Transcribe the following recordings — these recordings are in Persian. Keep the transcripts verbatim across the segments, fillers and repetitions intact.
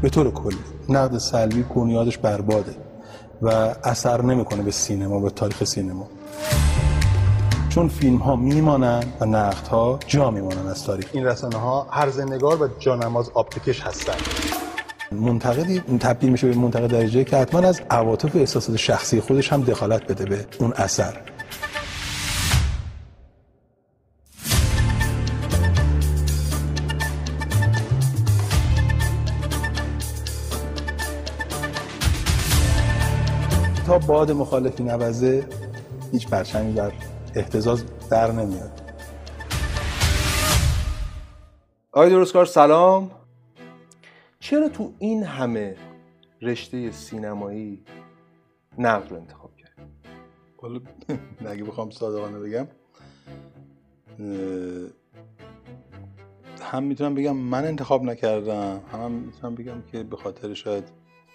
به طور کلی نقد سلبی بنیادش برباده و اثر نمیکنه به سینما، به تاریخ سینما، چون فیلم ها میمانن و نقد ها جا میمانن از تاریخ. این رسانه ها هرزنگار و جانماز آبتکش هستن. منتقدی تبدیل میشه به منتقد درجه که حتما از عواطف و احساسات شخصی خودش هم دخالت بده به اون اثر. تا باد مخالفی نوزه هیچ پرچمی بر اهتزاز در نمیاد. آقای درستکار سلام. چرا تو این همه رشته سینمایی نقد رو انتخاب کرد؟ والا اگه بخوام صادقانه بگم هم میتونم بگم من انتخاب نکردم، هم, هم میتونم بگم که به خاطر شاید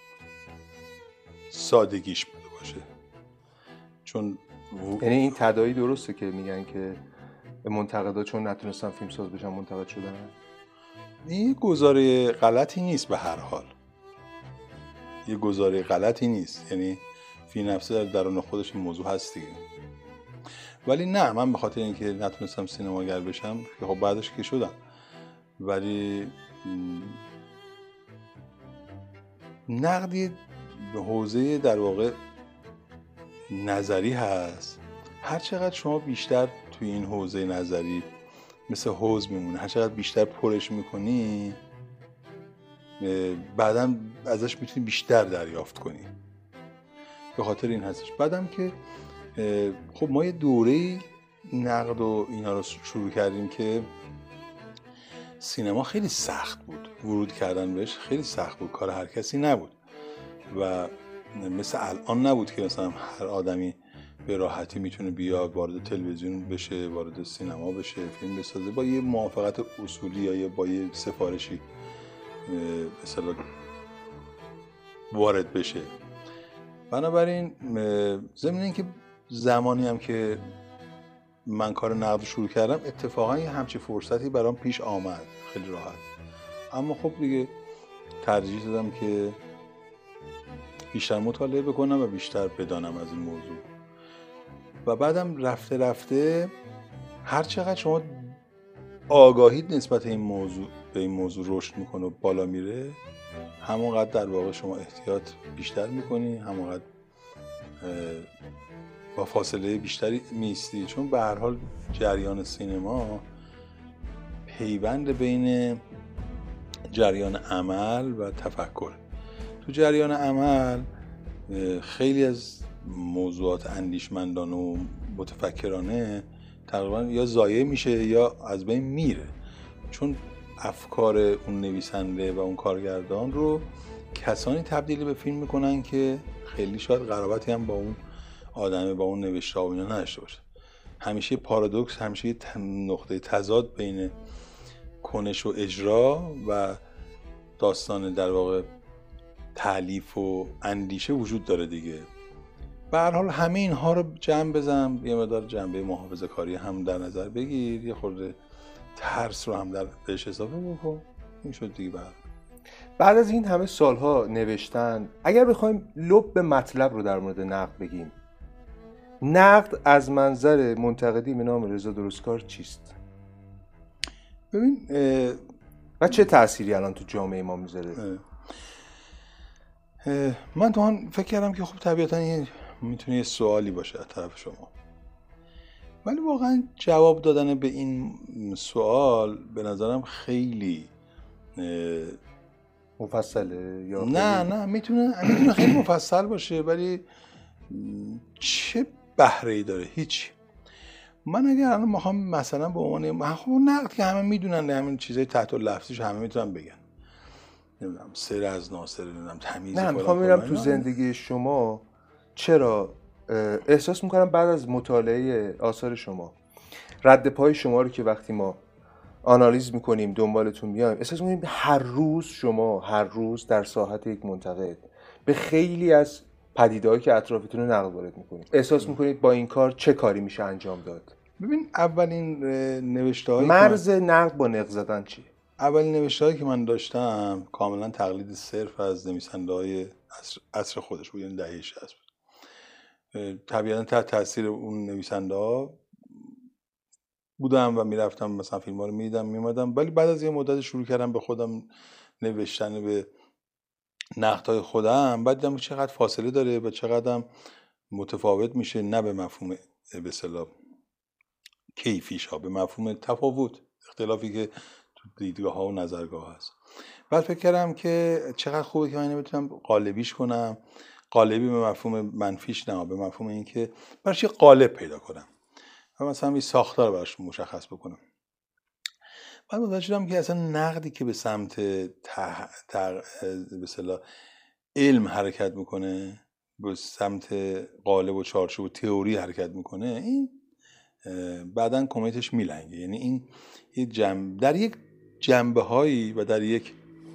سادگیش بوده باشه. چون یعنی این تداعی درسته که میگن که منتقدا چون نتونستن فیلم ساز بشن منتقد شدن؟ این گزاره غلطی نیست، به هر حال یه گزاره غلطی نیست، یعنی فی نفسه در درون خودش این موضوع هست دیگه. ولی نه، من به خاطر اینکه نتونستم سینماگر بشم که خب بعدش که شدم، ولی نقدی به حوزه در واقع نظری هست. هر چقدر شما بیشتر توی این حوزه نظری مثل حوض میمونه، هر چقدر بیشتر پرش میکنی بعداً ازش میتونی بیشتر دریافت کنی. به خاطر این هستش. بعدم که خب ما یه دوره نقد و اینا رو شروع کردیم که سینما خیلی سخت بود، ورود کردن بهش خیلی سخت بود، کار هر کسی نبود و مثل الان نبود که مثلا هر آدمی به راحتی میتونه بیاد وارد تلویزیون بشه، وارد سینما بشه، فیلم بسازه با یه موافقت اصولی یا با یه سفارشی مثلا وارد بشه. بنابراین ضمن اینکه زمانی هم که من کار نقد شروع کردم اتفاقا یه همچین فرصتی برام پیش آمد خیلی راحت، اما خب دیگه ترجیح دادم که بیشتر مطالعه بکنم و بیشتر بدانم از این موضوع. و بعدم رفته رفته هر چقدر شما آگاهید نسبت این موضوع به این موضوع رشد میکنه و بالا میره، همونقدر در واقع شما احتیاط بیشتر میکنی، همونقدر با فاصله بیشتری میستی، چون به هر حال جریان سینما پیوند بین جریان عمل و تفکر. تو جریان عمل خیلی از موضوعات اندیشمندانه و متفکرانه تقریبا یا ضایع میشه یا از بین میره، چون افکار اون نویسنده و اون کارگردان رو کسانی تبدیل به فیلم میکنن که خیلی شاید قرابتی هم با اون آدمه، با اون نوشته و اینا نداشته باشه. همیشه پارادوکس، همیشه نقطه تضاد بین کنش و اجرا و داستان در واقع تالیف و اندیشه وجود داره دیگه. به هر حال همه اینها رو جمع بزن، یه مقدار جنبه محافظه‌کاری هم در نظر بگیر، یه خورده ترس رو هم در بهش اضافه بکن، این شد دیگه. بعد بعد از این همه سالها نوشتن، اگر بخوایم لب مطلب رو در مورد نقد بگیم، نقد از منظر منتقدی به نام رضا درستکار چیست؟ ببین و چه تأثیری الان تو جامعه ما میذاره؟ من تو هم فکر کردم که خب طبیعتاً این میتونه یه سوالی باشه از طرف شما، ولی واقعا جواب دادن به این سوال به نظرم خیلی مفصله یا نه نه میتونه میتونه خیلی مفصل باشه، ولی چه بهره‌ای داره؟ هیچ. من اگر الان میخوام مثلا به عنوان خب نقد که همه میدونن، همین چیزای تحت لفظیش همه میتونن بگن، نمیدونم سر از ناصر، نمیدونم تمیز، نه میخوام ببینم تو زندگی شما چرا احساس میکنم بعد از مطالعه آثار شما، رد پای شما رو که وقتی ما آنالیز میکنیم دنبالتون میایم، احساس میکنیم هر روز شما هر روز در ساحت یک منتقد به خیلی از پدیده‌هایی که اطرافتون رو نقد وارد میکنید. احساس میکنید با این کار چه کاری میشه انجام داد؟ ببین اولین نوشته‌های مرز نقد با نقد زدن چیه؟ اولین نوشته‌هایی که من داشتم کاملا تقلید صرف از نویسنده‌های عصر, عصر خودش بود، یعنی دهه شصت بود. طبیعتا تحت تاثیر اون نویسنده‌ها بودم و میرفتم مثلا فیلم‌ها رو می‌دیدم میومدم، ولی بعد از یه مدت شروع کردم به خودم نوشتن به نقدهای خودم، بعد دیدم چقدر فاصله داره و چقدر متفاوت میشه، نه به مفهوم به اصطلاح کیفیش ها، به مفهوم تفاوت، اختلافی که تو دیدگاه ها و نظرگاه هست. بعد فکر کردم که چقدر خوبه که من اینو بتونم قالبیش کنم، قالبی به مفهوم منفیش نه، به مفهوم اینکه براش یه قالب پیدا کنم و مثلا یه ساختار براش مشخص بکنم. بعد متوجه شدم که اصلا نقدی که به سمت ته... تق... به اصطلاح علم حرکت میکنه، به سمت قالب و چارچوب و تئوری حرکت میکنه، این بعدن کمیتش میلنگه. یعنی این یه جنب در یک جنبه هایی و در یک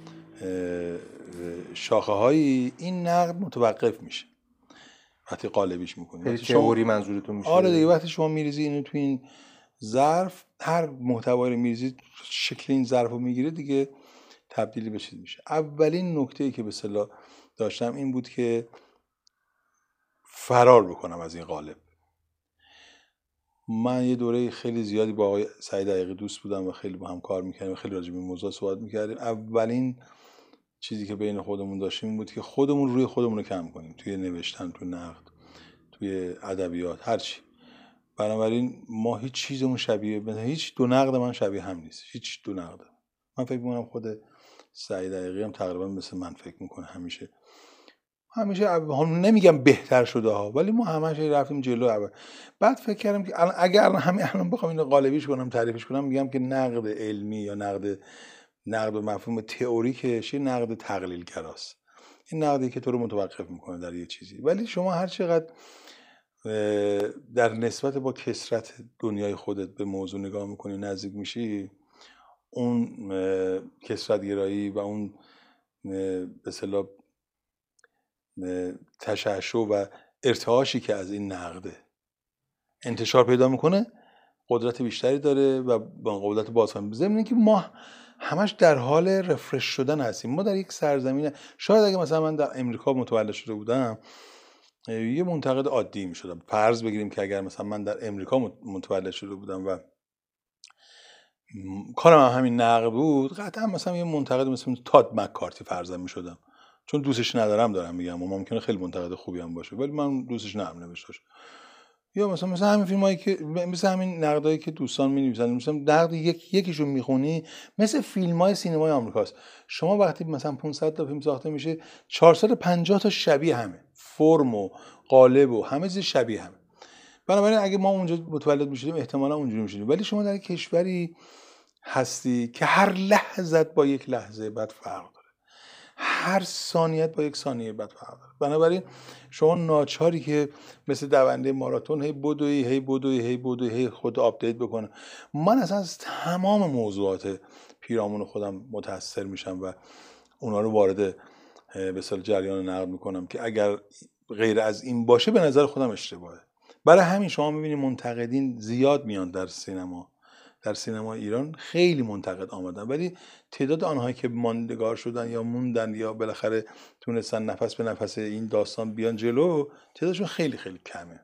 شاخه هایی این نقد متوقف میشه وقتی قالبیش میکنی. وقتی تئوری منظورتون میشه؟ آره دیگه، وقتی شما میریزی اینو تو این ظرف، هر محتوایی رو میریزی شکل این ظرف رو میگیره دیگه، تبدیلی به چیز میشه. اولین نکته‌ای که به اصطلاح داشتم این بود که فرار بکنم از این قالب. من یه دوره خیلی زیادی با آقای سعید دقیقی دوست بودم و خیلی با هم کار میکردیم و خیلی راجع به این موضوع صحبت میکردیم. اولین چیزی که بین خودمون داشتیم این بود که خودمون روی خودمون رو کم کنیم توی نوشتن، توی نقد، توی ادبیات، هر چی. بنابراین ما هیچ چیزمون شبیه مثلا هیچ دو نقد من شبیه هم نیست، هیچ دو نقد. من فکر می‌کنم خود سعید دقیقی هم تقریبا مثل من فکر میکنه. همیشه همیشه هم نمیگم بهتر شده ها، ولی ما همش رفتیم جلو. اول بعد فکر کردم که اگر همین الان بخوام اینو قالبیش کنم، تعریفش کنم، میگم که نقد علمی یا نقد نقد به مفهوم تئوریکش یه نقد تقلیل‌گراست. این نقدی که تو رو متوقف میکنه در یه چیزی. ولی شما هر چقدر در نسبت با کثرت دنیای خودت به موضوع نگاه میکنی، نزدیک میشی، اون کثرت‌گرایی و اون به اصطلاح تشعشع و ارتعاشی که از این نقده انتشار پیدا میکنه قدرت بیشتری داره و با قدرت بازخواهی. ضمن اینکه ما همش در حال رفرش شدن هستیم. ما در یک سرزمین، شاید اگه مثلا من در امریکا متولد شده بودم یه منتقد عادی میشدم. فرض بگیریم که اگر مثلا من در امریکا متولد شده بودم و کارم هم همین نقد بود، قطعا مثلا یه منتقد مثل تاد مکارتی فرضاً میشدم، چون دوستش ندارم دارم میگم و ممکنه خیلی منتقد خوبی هم باشه ولی من دوستش ندارم نوشتاش. یا مثلا مثلا همین فیلمایی که مثلا همین نقدایی که دوستان می‌نویسن، مثلا نقد یک یکیشو میخونی مثل فیلم‌های سینمای آمریکاست. شما وقتی مثلا پانصد تا فیلم ساخته میشه، چهارصد و پنجاه تا شبیه همه، فرم و قالب و همه چیز شبیه همه. بنابراین اگه ما اونجا متولد میشدیم احتمالاً اونجوری میشدیم. ولی شما در کشوری هستی که هر لحظت با یک لحظه بعد فرق داره، هر ثانیت با یک ثانیه بعد فرق داره. بنابراین شما ناچاری که مثل دونده ماراتون هی بدوی هی بدوی هی بدوی هی خود آپدیت بکنه. من اصلا از تمام موضوعات پیرامون خودم متاثر میشم و اونا رو وارد به اصطلاح جریان نقد میکنم که اگر غیر از این باشه به نظر خودم اشتباهه. برای همین شما میبینید منتقدین زیاد میان در سینما، در سینما ایران خیلی منتقد آمدن، ولی تعداد آنهایی که ماندگار شدن یا موندن یا بالاخره تونستن نفس به نفس این داستان بیان جلو، تعدادشون خیلی خیلی کمه.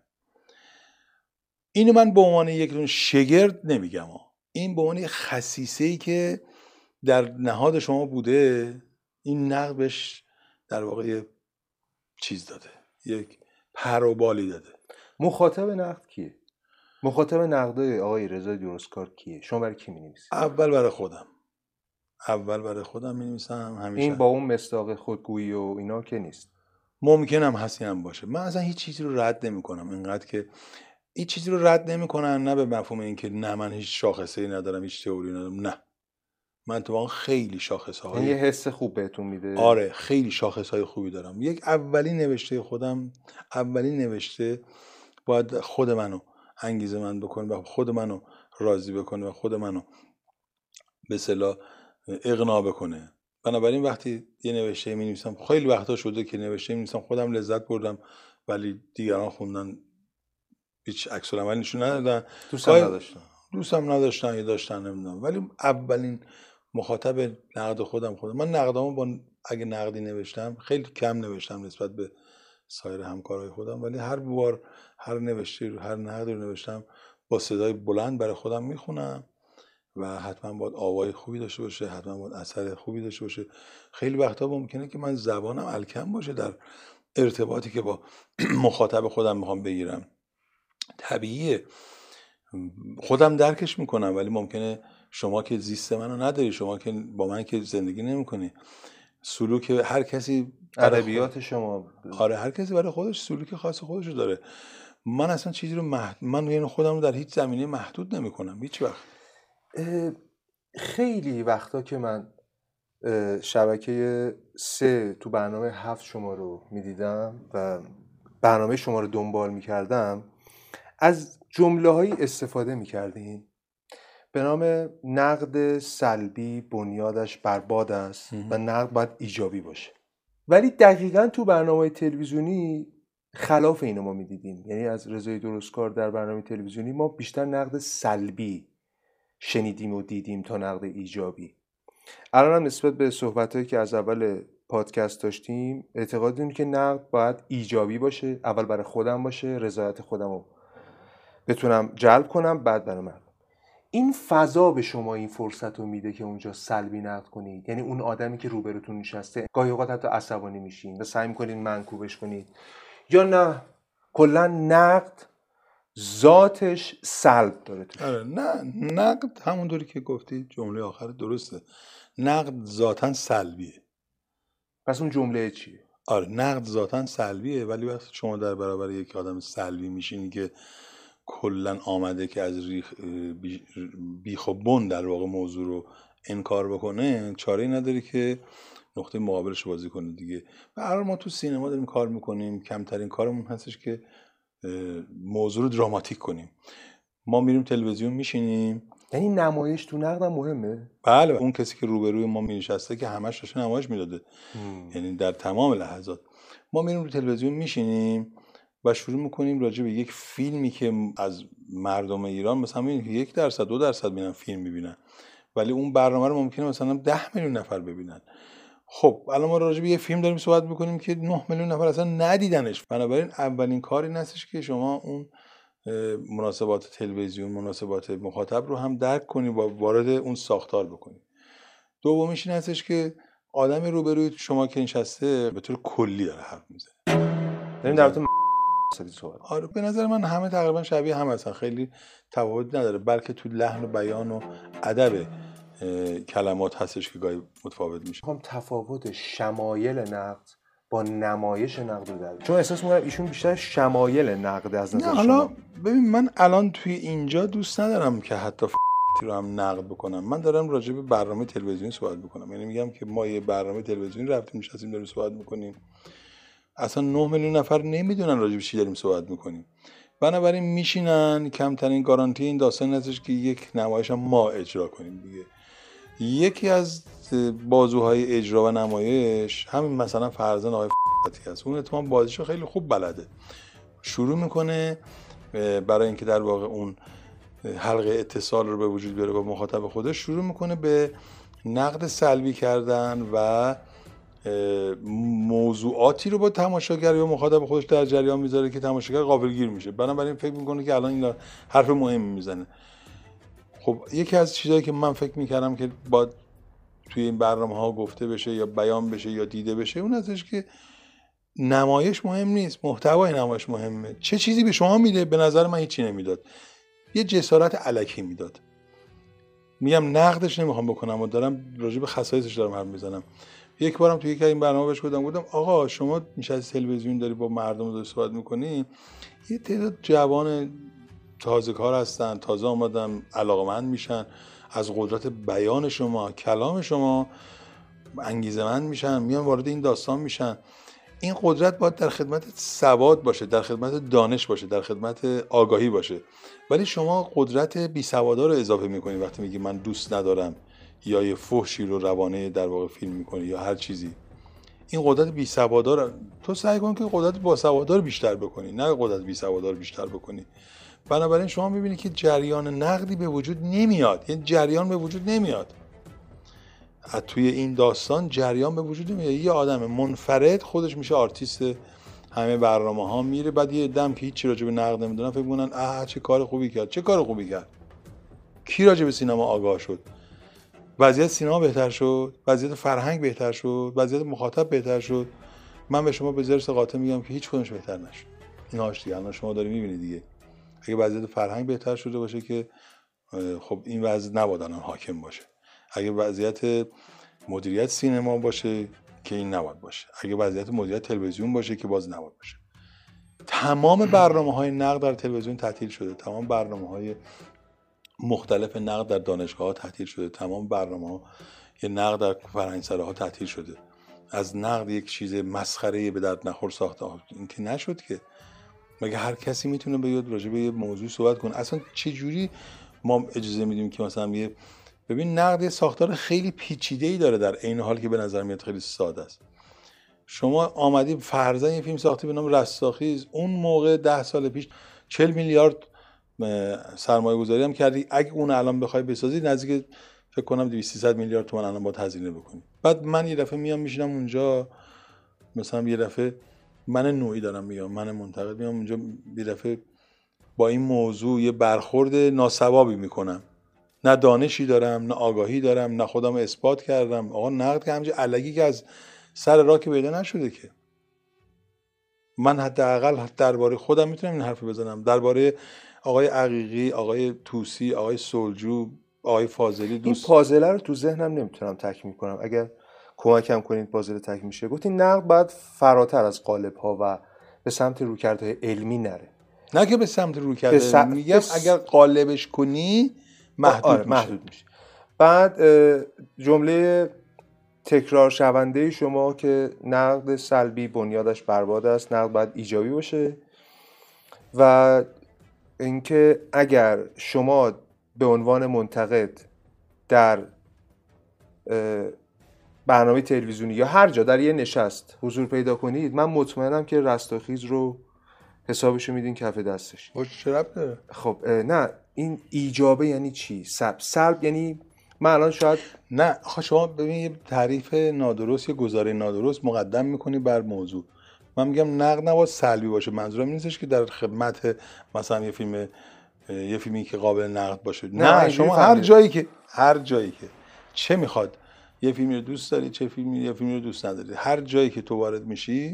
اینو من به عنوان یک شگرد نمیگم ها. این به عنوان خصیصه‌ای که در نهاد شما بوده، این نقد بهش در واقع چیز داده، یک پر و بالی داده. مخاطب نقد کیه؟ مخاطب نقدای آقای رضا درستکار کیه؟ شما برای کی می‌نویسید؟ اول برای خودم. اول برای خودم می‌نویسم همیشه. این با اون مصداق خودگویی و اینا که نیست. ممکنم هستی هم باشه. من اصلا هیچ چیزی رو رد نمی‌کنم، اینقدر که هیچ چیزی رو رد نمی‌کنن، نه به مفهوم اینکه نه من هیچ شاخصه‌ای ندارم، هیچ تئوری ندارم، نه. من تو واقعا خیلی شاخص‌های یه حس خوب بهتون میده. آره خیلی شاخص‌های خوبی دارم. یک اولین نوشته خودم، اولین نوشته باید خود منو انگیزه من بکنه و خود منو راضی بکنه و خود منو به اصطلاح اقناع بکنه. بنابراین وقتی یه نوشته می‌نویسم، خیلی وقتا شده که نوشته می‌نویسم خودم لذت بردم ولی دیگران خوندن هیچ عکس العملی نشون ندادن، دوستم نداشتن دوستم نداشتن یا داشتن نمیدونم. ولی اولین مخاطب نقد خودم خودم من نقدامو با اگه نقدی نوشتم خیلی کم نوشتم نسبت به سایر همکارای خودم، ولی هر بار هر نوشته رو هر نقدی رو نوشتم با صدای بلند برای خودم میخونم و حتما باید آوای خوبی داشته باشه، حتما باید اثر خوبی داشته باشه. خیلی وقتا ممکنه که من زبانم الکم باشه در ارتباطی که با مخاطب خودم میخوام بگیرم، طبیعیه، خودم درکش میکنم، ولی ممکنه شما که زیست منو نداری، شما که با من که زندگی نمیکنی، سلوک هر کسی ادبیات خود... شما آره هر کسی برای خودش سلوک خاص خودشو داره. من اصلا چیزی رو محد... من یعنی خودم رو در هیچ زمینه محدود نمیکنم هیچ وقت. خیلی وقتا که من شبکه سه تو برنامه هفت شما رو میدیدم و برنامه شما رو دنبال میکردم، از جمله هایی استفاده میکردین به نام نقد سلبی بنیادش بر باد است و نقد باید ایجابی باشه، ولی دقیقاً تو برنامه تلویزیونی خلاف اینو ما میدیدیم. یعنی از رضای درستکار در برنامه تلویزیونی ما بیشتر نقد سلبی شنیدیم و دیدیم تا نقد ایجابی. الان هم نسبت به صحبتایی که از اول پادکست داشتیم اعتقاد داریم که نقد باید ایجابی باشه، اول برای خودم باشه، رضایت خودم رو بتونم جلب کنم، بعد برای من. این فضا به شما این فرصت رو میده که اونجا سلبی نقد کنید؟ یعنی اون آدمی که روبروتون نشسته گاهی اوقات حتی عصبانی میشین و سعی میکنید منکوبش کنید، یا نه کلا نقد ذاتش سلب داره توش؟ آره نه، نقد همونطوری که گفتی جمله آخر درسته، نقد ذاتاً سلبیه. پس اون جمله چیه؟ آره نقد ذاتاً سلبیه، ولی وقتی شما در برابر یک آدم سلبی میشینی که کلن آمده که از ریخ بیخ و بن در واقع موضوع رو انکار بکنه، چاره‌ای نداری که نقطه مقابلش بازی کنه دیگه. و الان ما تو سینما داریم کار میکنیم، کمترین کارمون هستش که موضوع رو دراماتیک کنیم. ما میریم تلویزیون میشینیم. یعنی نمایش تو نقد هم مهمه؟ بله، اون کسی که روبروی ما مینشسته که همش داشته نمایش میداده، یعنی در تمام لحظات. ما میریم رو تلویزیون میشینیم و شروع میکنیم راجع به یک فیلمی که از مردم ایران مثلا میبینیم که یک درصد دو درصد میرن فیلم میبینن، ولی اون برنامه رو ممکنه مثلا ده میلیون نفر ببینن. خب الان ما راجع به یه فیلم داریم صحبت میکنیم که نه میلیون نفر اصلا ندیدنش. بنابراین اولین کاری نستش که شما اون مناسبات تلویزیون، مناسبات مخاطب رو هم درک کنی و وارد اون ساختار بکنی. دومیش این هستش که آدم روبروی شما که نشسته به طور کلی داره حرف میزنه. داریم در مورد صحبت. آره به نظر من همه تقریبا شبیه هم هستن، خیلی تفاوت نداره، بلکه تو لحن و بیان و ادب کلمات هستش که گاهی متفاوت میشه. هم تفاوت شمایل نقد با نمایش نقد رو داره، چون احساس می‌کنم ایشون بیشتر شمایل نقد از نظر شما. حالا ببین من الان توی اینجا دوست ندارم که حتی رو هم نقد بکنم، من دارم راجع به برنامه تلویزیونی صحبت میکنم. یعنی میگم که ما یه برنامه تلویزیونی رفتیم نشستیم داریم صحبت میکنیم، اصلا نه میلیون نفر نمیدونن راجع به چی داریم صحبت میکنیم، بنابراین میشینن. کمترین گارانتی این داستان هستش که یک نمایش هم ما اجرا کنیم دیگه. یکی از بازوهای اجرا و نمایش همین مثلا فرزان آقای فتی هست، اون اتفاقا بازیشو خیلی خوب بلده. شروع میکنه برای اینکه در واقع اون حلقه اتصال رو به وجود بیاره با مخاطب خودش، شروع میکنه به نقد سلبی کردن و موضوعاتی رو با تماشاگر یا مخاطب خودش در جریان میذاره که تماشاگر غافلگیر میشه. بنابراین فکر میکنه که الان این حرف مهمی میزنه. خب یکی از چیزایی که من فکر میکردم که با توی این برنامه ها گفته بشه یا بیان بشه یا دیده بشه، اون ازش که نمایش مهم نیست، محتوای نمایش مهمه. چه چیزی به شما میده؟ به نظر من هیچی نمیداد، یه جسارت الکی میداد. میگم نقدش نمیخوام بکنم و دارم راجع به خصایصش دارم حرف میزنم. یک بارم توی یک این برنامه بهش گفتم گفتم آقا شما نشستی تلویزیون داری با مردم داری صحبت میکنی، یه تعداد جوان تازه کار هستن، تازه آمدن، علاقمند میشن از قدرت بیان شما، کلام شما انگیزه‌مند میشن، میان وارد این داستان میشن. این قدرت باید در خدمت سواد باشه، در خدمت دانش باشه، در خدمت آگاهی باشه. ولی شما قدرت بی سوادا رو اضافه میکنی وقتی میگی من دوست ندارم یا یه فحشی رو روانه در واقع فیلم میکنی یا هر چیزی. این قدرت بی سوادا رو تو سعی کن که قدرت با سوادا رو بیشتر بکنی، نه قدرت بی سوادا رو بیشتر بکنی. بنابراین شما میبینی که جریان نقدی به وجود نمیاد، یعنی جریان به وجود نمیاد. از توی این داستان جریان به وجود میاد. یه آدم منفرد خودش میشه آرتیست همه برنامه ها، میره بعد یه دم که هیچی راجع به نقد نمیدونن فکر میکنن اه چه کار خوبی کرد. چه کار خوبی کرد؟ کی راجع به سینما آگاه شد؟ وضعیت سینما بهتر شد، وضعیت فرهنگ بهتر شد، وضعیت مخاطب بهتر شد. من به شما به زرس قاطع میگم که هیچ کدومش بهتر نشد. ایناش دیگه الان شما داری میبینید دیگه. اگه وضعیت فرهنگ بهتر شده باشه که خب این وضع نباید الان حاکم باشه. اگه وضعیت مدیریت سینما باشه که این نباید باشه. اگه وضعیت مدیریت تلویزیون باشه که باز نباید باشه. تمام برنامه‌های نقد در تلویزیون تعطیل شده. تمام برنامه‌های مختلف نقد در دانشگاه‌ها تعطیل شده. تمام برنامه‌ها یه نقد در فرهنگسراها تعطیل شده. از نقد یک چیز مسخره به درد نخور ساخته. این که نشد که. مگه هر کسی میتونه بیاد راجع به یه موضوع صحبت کنه؟ اصلا چه جوری ما اجازه میدیم که مثلا یه ببین نقد یه ساختار خیلی پیچیده‌ای داره در عین حال که به نظر میاد خیلی ساده است. شما آمدی فرضاً یه فیلم ساختی به نام رستاخیز، اون موقع ده سال پیش چهل میلیارد سرمایه گذاری هم کردی. اگه اون الان بخوای بسازی نزدیک فکر کنم دویست سیصد میلیارد تومان الان باید هزینه بکنی. بعد من یه دفعه میام میشینم اونجا، مثلا یه دفعه من نوعی دارم میگم، من منتقد میام اونجا یه دفعه با این موضوع یه برخورد ناسوابی میکنم. نه دانشی دارم، نه آگاهی دارم، نه خودم اثبات کردم. آقا نقد که همینجوری الکی که از سر راه که پیدا نشده که. من حداقل درباره خودم میتونم این حرف بزنم. درباره آقای عقیقی، آقای طوسی، آقای سلجو، آقای فاضلی دوست این پازل رو تو ذهنم نمیتونم تکمیل کنم. اگر کمکم کنید پازل تکمیل میشه. گفتین نقد باید فراتر از قالب ها و به سمت رویکردهای علمی نره. نه که به سمت رویکرد س... میگم بس... اگر قالبش کنی محدود آره، میشه. محدود میشه. بعد جمله تکرار شونده شما که نقد سلبی بنیادش برباد است، نقد باید ایجابی باشه. و اینکه اگر شما به عنوان منتقد در برنامه تلویزیونی یا هر جا در یه نشست حضور پیدا کنید، من مطمئنم که رستاخیز رو حسابشو میدین کف دستش. باشه چه ربط داره؟ خب نه این ایجابه یعنی چی؟ سلب سلب یعنی من الان شاید نه آخه شما ببین یه تعریف نادرست یا گزاره نادرست مقدم میکنی بر موضوع. من میگم نقد نباید سلبی باشه. منظورم این نیستش که در خدمت مثلا یه فیلم یه فیلمی که قابل نقد باشه. نه, نه شما هر جایی که هر جایی که چه میخواد یه فیلمی رو دوست داری، چه فیلمی یه فیلمی رو دوست نداری، هر جایی که تو وارد میشی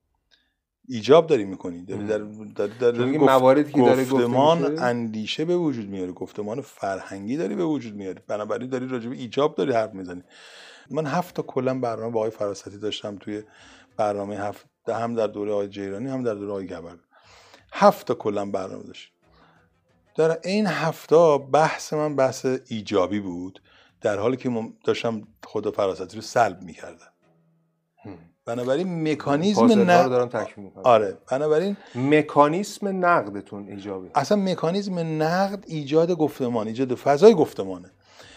ایجاب داری میکنی. داری در در, در, در گفت... مواردی که داره گفتمان اندیشه به وجود میاره، گفتمان فرهنگی داری به وجود میاری. بنابراین داری راجع به ایجاب داری حرف میزنی. من هفت تا کلا برنامه با آقای فراستی داشتم توی برنامه هفت، هم در دوره آقای جیرانی هم در دوره آقای گبر. هفت تا کلا برنامه داشت. در این هفته بحث من بحث ایجابی بود، در حالی که داشتم خود فراستی رو سلب میکردم. بنابراین مکانیزم نقد دارم تکمیل میکنم. آره بنابراین مکانیزم نقدتون ایجابی. اصلا مکانیزم نقد ایجاد گفتمان، ایجاد فضای گفتمانه.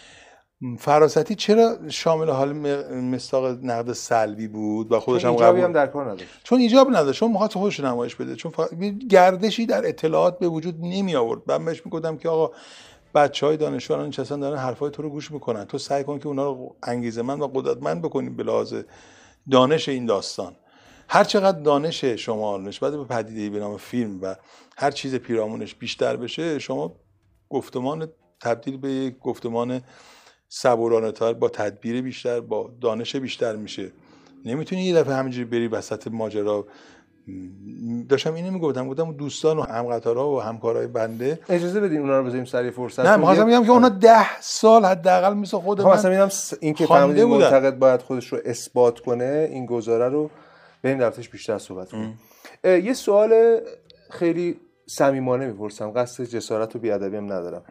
فراستی چرا شامل حال مصداق نقد سلبی بود و خودش هم قبول هم در کار نداشت؟ چون ایجاب نداشت، چون می‌خواست خودش نمایش بده، چون ف... گردشی در اطلاعات به وجود نمی آورد. من بهش میگفتم که آقا بچهای دانشجو الان نشستن دارن حرفای تو رو گوش میکنن، تو سعی کن که اونا رو انگیزه‌مند و قدرتمند بکنی به لحاظ دانش این داستان. هر چقدر دانش شما نسبت به پدیده‌ای به نام فیلم و هر چیز پیرامونش بیشتر بشه، شما گفتمان تبدیل به یک گفتمان صبورانه تر با تدبیر بیشتر با دانش بیشتر میشه. نمیتونی یه دفعه همینجوری بری وسط ماجرا. داشتم اینو میگفتم، گفتم دوستان و همقطارها و همکارای بنده اجازه بدین اونا رو بذاریم سر فرصت. نه می‌خواستم بگم که اونا ده سال حداقل مثل خود من مثلا میگم این که فهمیدین منتقد باید خودش رو اثبات کنه، این گزاره رو بریم در موردش بیشتر صحبت کنیم. یه سوال خیلی صمیمانه میپرسم، قصد جسارت و بی‌ادبی هم ندارم.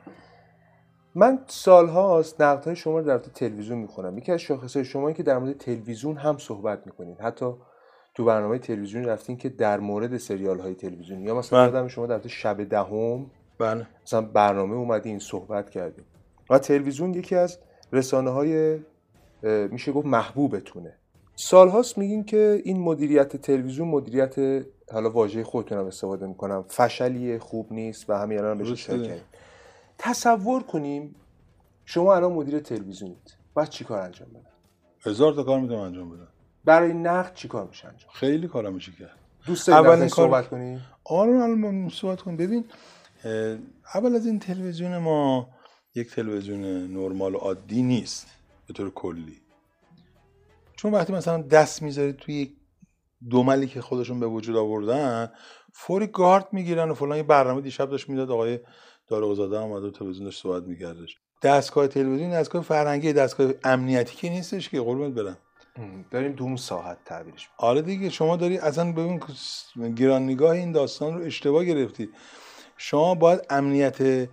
من سالهاست نقدهای شما رو در مورد تلویزیون میخونم. یکی از شاخصهای شما این که در مورد تلویزیون هم صحبت میکنید. حتی تو برنامه تلویزیونی رفتین که در مورد سریال های تلویزیونی یا مثلا یادم شما در مورد شب دهم بله مثلا برنامه اومدین صحبت کردین. و تلویزیون یکی از رسانه های میشه گفت محبوبتونه. سالهاست میگین که این مدیریت تلویزیون مدیریت، حالا واژه خودتونم استفاده میکنم، فشلیه، خوب نیست و همین الان بهش اشاره کردین. تصور کنیم شما الان مدیر تلویزیونید باید چیکار انجام بدن؟ هزار تا کار میتونم انجام بدم. برای نقد چیکار میشه انجام؟ خیلی کارا میشه کرد. دوست داری اولین کار صحبت کنی؟ آره الان صحبت کن. ببین اول از این تلویزیون ما یک تلویزیون نرمال و عادی نیست به طور کلی. چون وقتی مثلا دست میذارید توی دوملی که خودشون به وجود آوردن فوری گارد میگیرن و فلان. یه برنامه دیشب داشت میداد آقای دارق‌زاده اومد و تلویزیون داشت صحبت میکردش. دستگاه تلویزیون دستگاه فرهنگی، دستگاه امنیتی که نیستش که قربونت برم. داریم دوم ساعت تعبیرش. آره دیگه شما داری اصلا ببین گران نگاه این داستان رو اشتباه گرفتی. شما باید امنیت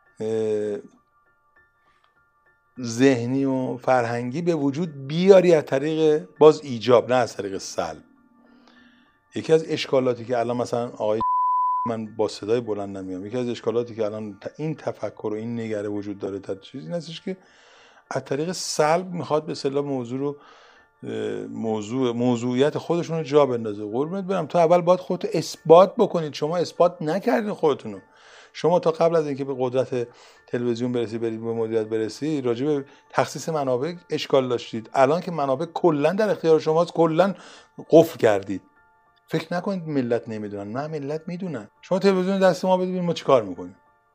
ذهنی و فرهنگی به وجود بیاری از طریق باز ایجاب، نه از طریق سلب. یکی از اشکالاتی که الان مثلا آقای من با صدای بلند نمیام، یکی از اشکالاتی که الان این تفکر و این نگره وجود داره تا چیزی این هستش که از طریق سلب میخواد به اصطلاح موضوع رو موضوع موضوعیت خودشون رو جا بندازه. قربونت برم تو اول باید خودت اثبات بکنید. شما اثبات نکردین خودتون رو. شما تا قبل از اینکه به قدرت تلویزیون برسی، برید به مدیریت برسی، راجع به تخصیص منابع اشکال داشتید. الان که منابع کلا در اختیار شماست کلا قفل کردید. فکر نکنید ملت نمیدونن. نه ملت میدونن. شما تلویزیون دست ما بدید ما چیکار میکنیم؟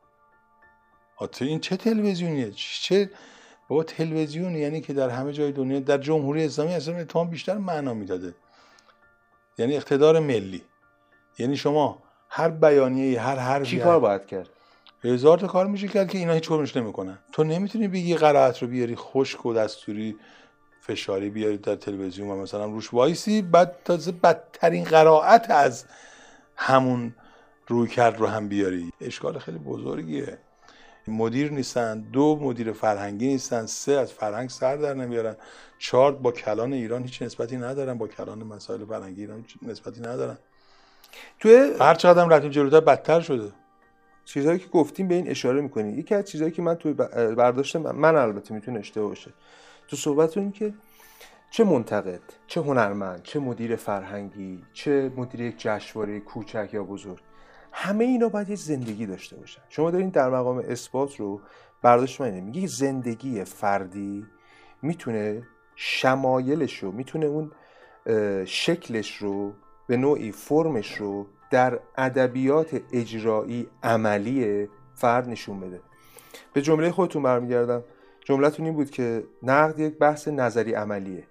آخه این چه تلویزیونیه؟ چه بابا تلویزیون یعنی که در همه جای دنیا در جمهوری اسلامی اصلا اتهام بیشتر معنا میداده. یعنی اقتدار ملی. یعنی شما هر بیانیه‌ای هر حرفی چی کار باید کرد؟ هزار تا کار میشه کرد که اینا هیچ کارش نمیکنن. تو نمیتونی بگی قرائت رو بیاری خشک و دستوری فشاری بیاری در تلویزیون و مثلا روش وایسی بعد تازه بدترین قرائت از همون روی کرد رو هم بیاری. اشکال خیلی بزرگیه. مدیر نیستن، دو مدیر فرهنگی نیستن، سه از فرهنگ سر در نمیارن، چهار با کلان ایران هیچ نسبتی ندارن، با کلان مسائل فرهنگی ایران هیچ نسبتی ندارن. توی هر چقدر هم رفتیم جلوتر بدتر شده. چیزهایی که گفتیم به این اشاره میکنی. یکی از چیزهایی که من توی برداشت من, من البته میتونه اشتباه باشه تو صحبتتون این که چه منتقد، چه هنرمند، چه مدیر فرهنگی، چه مدیر یک جشنواره کوچک یا بزرگ، همه اینا باید یه زندگی داشته باشن. شما دارین در مقام اثبات رو برداشت من اینه میگه زندگی فردی میتونه شمایلش رو، میتونه اون شکلش رو به نوعی فرمش رو در ادبیات اجرایی عملی فرد نشون بده. به جمله خودتون برمیگردم. جملتون این بود که نقد یک بحث نظری عملیه.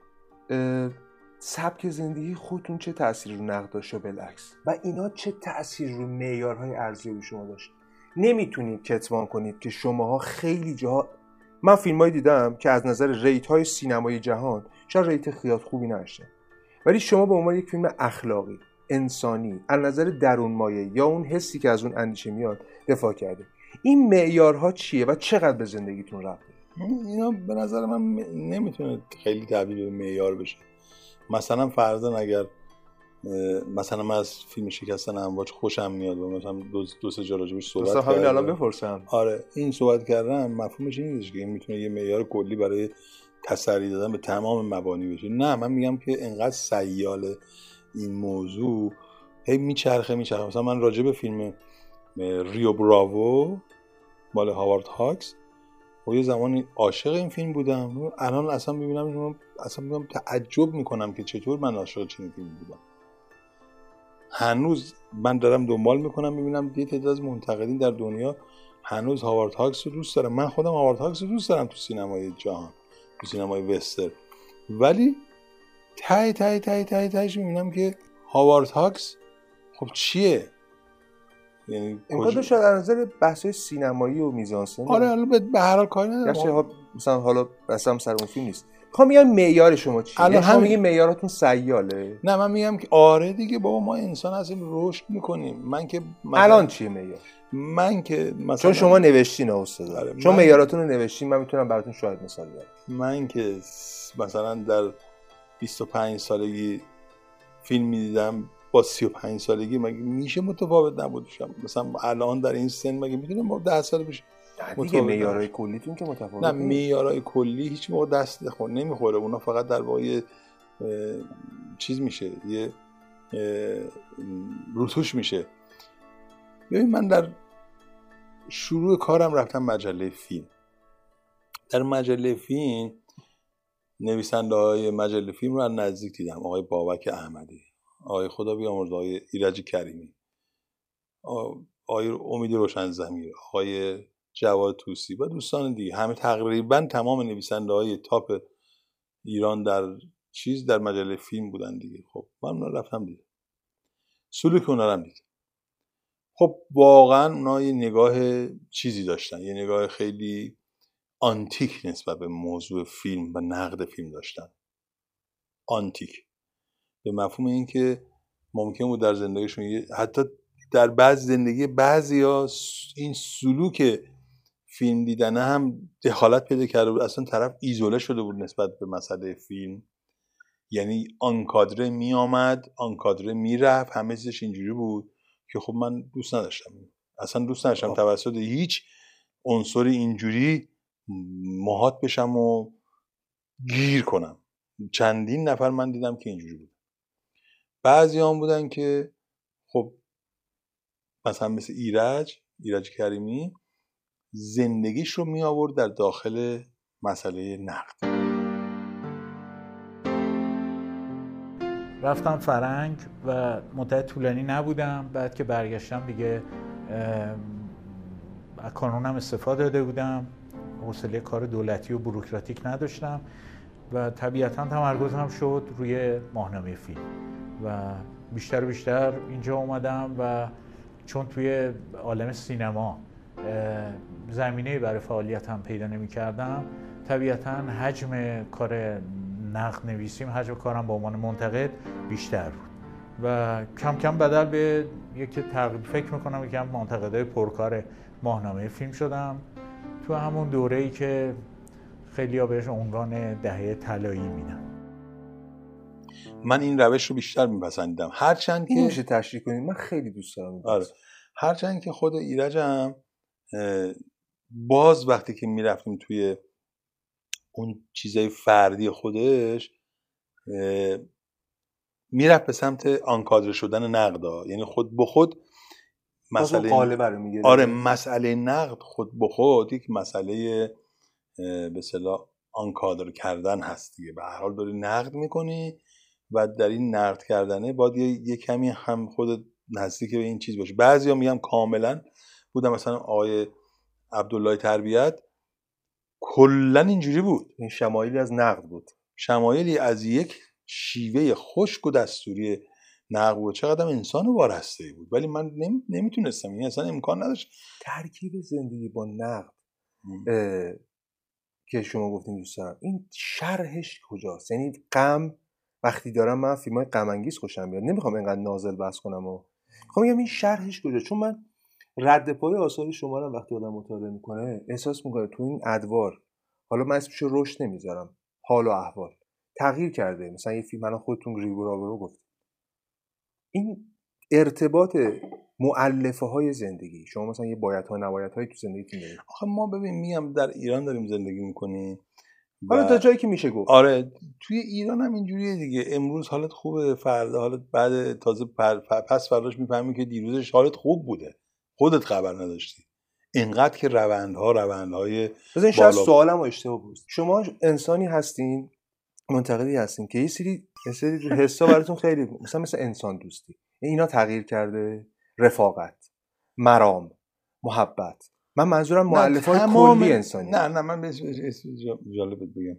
سبک زندگی خودتون چه تأثیری رو نقد داشت و بالعکس، و اینا چه تأثیری رو معیارهای ارزیابی شما داشت. نمیتونید کتمان کنید که شماها خیلی جاها، من فیلمایی دیدم که از نظر ریت های سینمای جهان شاید ریت خیال خوبی نداشته، ولی شما به عنوان یک فیلم اخلاقی انسانی از نظر درون مایه یا اون حسی که از اون اندیشه میاد دفاع کرده. این معیارها چیه و چقدر به زندگیتون ربط داره؟ اینا به نظر من نمیتونه خیلی تبدیل به معیار بشه. مثلا فرضاً اگر مثلا من از فیلم شکستن امواج خوشم میاد و مثلا دو, دو سه جا راجبش صحبت کردم، همین الان بپرسم. آره این صحبت کردم مفهومش این نیست که این میتونه یه معیار کلی برای تسری دادن به تمام مبانی بشه. نه، من میگم که انقدر سیال این موضوع هی میچرخه میچرخه. مثلا من راجع به فیلم ریو براوو مال هاوارد هاکس و یه زمانی عاشق این فیلم بودم، الان اصلا میبینم اصلا میگم تعجب میکنم که چطور من عاشق چنین فیلمی بودم. هنوز من دارم دنبال میکنم میبینم یه تعداد از منتقدین در دنیا هنوز هاوارد هاکس رو دوست دارم. من خودم هاوارد هاکس رو دوست دارم تو سینمای جهان، تو سینمای وستر، ولی تای تای تای تای تایش میبینم که هاوارد هاکس خب چیه؟ یعنی امکان داشت از نظر بحث‌های سینمایی و میزانسن. آره الان به هر حال کاری ندارم، مثلا حالا مثلا سر اون فیلم نیست. میخوام میگم معیار شما چیه؟ الان شما میگین معیاراتون سیاله. نه من میگم که آره دیگه بابا ما انسان هستیم رشد میکنیم. من که مثلا الان چیه معیار؟ من که مثلا چون شما نوشتین استاد، آره چون من... معیاراتون رو نوشتین من میتونم براتون شاهد مثال بیارم. من که مثلا در بیست و پنج سالگی فیلم میدیدم با سی و پنج سالگی مگه میشه متفاوت نبودشم؟ مثلا الان در این سن مگه میتونیم ما ده سال بشه دیگه معیارهای کلیتون که متفاوته. نه معیارهای کلی هیچ موقع دست خود نمیخوره. اونا فقط در واقع چیز میشه، یه روتوش میشه. ببین من در شروع کارم رفتم مجله فیلم. در مجله فیلم نویسنده های مجله فیلم رو از نزدیک دیدم. آقای بابک احمدی، آقای خدا بیامرزه آقای ایرج کریمی، آقای امید روشن‌ضمیر، آقای جواد طوسی و دوستان دیگه. همه تقریبا تمام نویسنده های تاپ ایران در چیز در مجله فیلم بودن دیگه. خب من اونا رفتم دیدم، سلوک اونا رو دیدم. خب واقعا اونا یه نگاه چیزی داشتن، یه نگاه خیلی آنتیک نسبت به موضوع فیلم و نقد فیلم داشتن. آنتیک به مفهوم این که ممکن بود در زندگیشون حتی در بعض زندگی بعضیا این سلوک فیلم دیدن هم دخالت پیدا کرده بود، اصلا طرف ایزوله شده بود نسبت به مسئله فیلم. یعنی آن کادره می آمد، آن کادره می رفت، همه چیزش اینجوری بود که خب من دوست نداشتم، اصلا دوست نداشتم توسط هیچ عنصر اینجوری محاط بشم و گیر کنم. چندین نفر من دیدم که اینجوری بود. بعضی هم بودن که خب مثلا مثل ایرج ایرج کریمی زندگیش رو می آورد در داخل مسئله نقد. رفتم فرنگ و مدت طولانی نبودم. بعد که برگشتم دیگه از کانونم استفاده داده بودم، حوصله کار دولتی و بوروکراتیک نداشتم و طبیعتاً تمرکزم شد روی ماهنامه فیلم و بیشتر و بیشتر اینجا اومدم و چون توی عالم سینما زمینه برای فعالیتم پیدا نمی کردم، طبیعتاً حجم کار نقد نویسیم، حجم کارم با عنوان منتقد بیشتر بود و کم کم بدل به یک تقریب فکر میکنم یکم منتقدای پرکار ماهنامه فیلم شدم. تو همون دوره‌ای که خیلی‌ها بهش عنوان دهه طلایی میدن. من این روش رو بیشتر میپسندیدم، هرچند که میشه تشریح کنید، من خیلی دوست دارم. آره، هرچند که خود ایرجم باز وقتی که میرفتیم توی اون چیزای فردی خودش میرفت به سمت آنکادر شدن نقدا، یعنی خود به خود مسئله قالبه رو میگیره. آره، مسئله نقد خود به خود یک مسئله به اصطلاح آنکادر کردن هست دیگه. به هر حال داری نقد میکنی و در این نقد کردنه باید یه کمی هم خود نزدیک به این چیز باشه. بعضیا میگم کاملا بودم، مثلا آقای عبدالله تربیت کلا اینجوری بود، این شمایلی از نقد بود، شمایلی از یک شیوه خشک و دستوری نقد بود. چقدر انسان وارسته بود، ولی من نمی... نمیتونستم، این اصلا امکان نداشت. ترکیب زندگی با نقد که شما گفتین دوست دارم، این شرحش کجاست؟ یعنی غم وقتی دارم، من فیلمای غم انگیز خوشم میاد، نمیخوام اینقدر نازل بحث کنم و میخوام بگم این شرحش کجاست. چون من رد پای آثار شما رو وقتی آدم مطالعه میکنه احساس میکنه تو این ادوار، حالا من اسمشو رشد نمیذارم، حال و احوال تغییر کرده. مثلا یه فیلم من خودتون ریو راورو گفت، این ارتباط مؤلفه های زندگی شما، مثلا یه باید ها نباید های تو زندگیتون دارید. آخه ما ببین میگم در ایران داریم زندگی میکنیم، حالا تا جایی که میشه گفت. آره توی ایران هم اینجوریه دیگه. امروز حالت خوبه، فردا حالت بعد، تازه پر پس فرداش میفهمی که دیروزش حالت خوب بوده، خودت خبر نداشتی. اینقدر که روندها روندهای مثلا شاید سوالم اشتباه بود. شما انسانی هستین، منتقدی هستین که یه سری یه سری حسا براتون خیلی مثلا مثل انسان دوستی، اینا تغییر کرده، رفاقت، مرام، محبت. من منظورم مؤلفه‌های کلی انسانی. نه نه من جالبت بگم،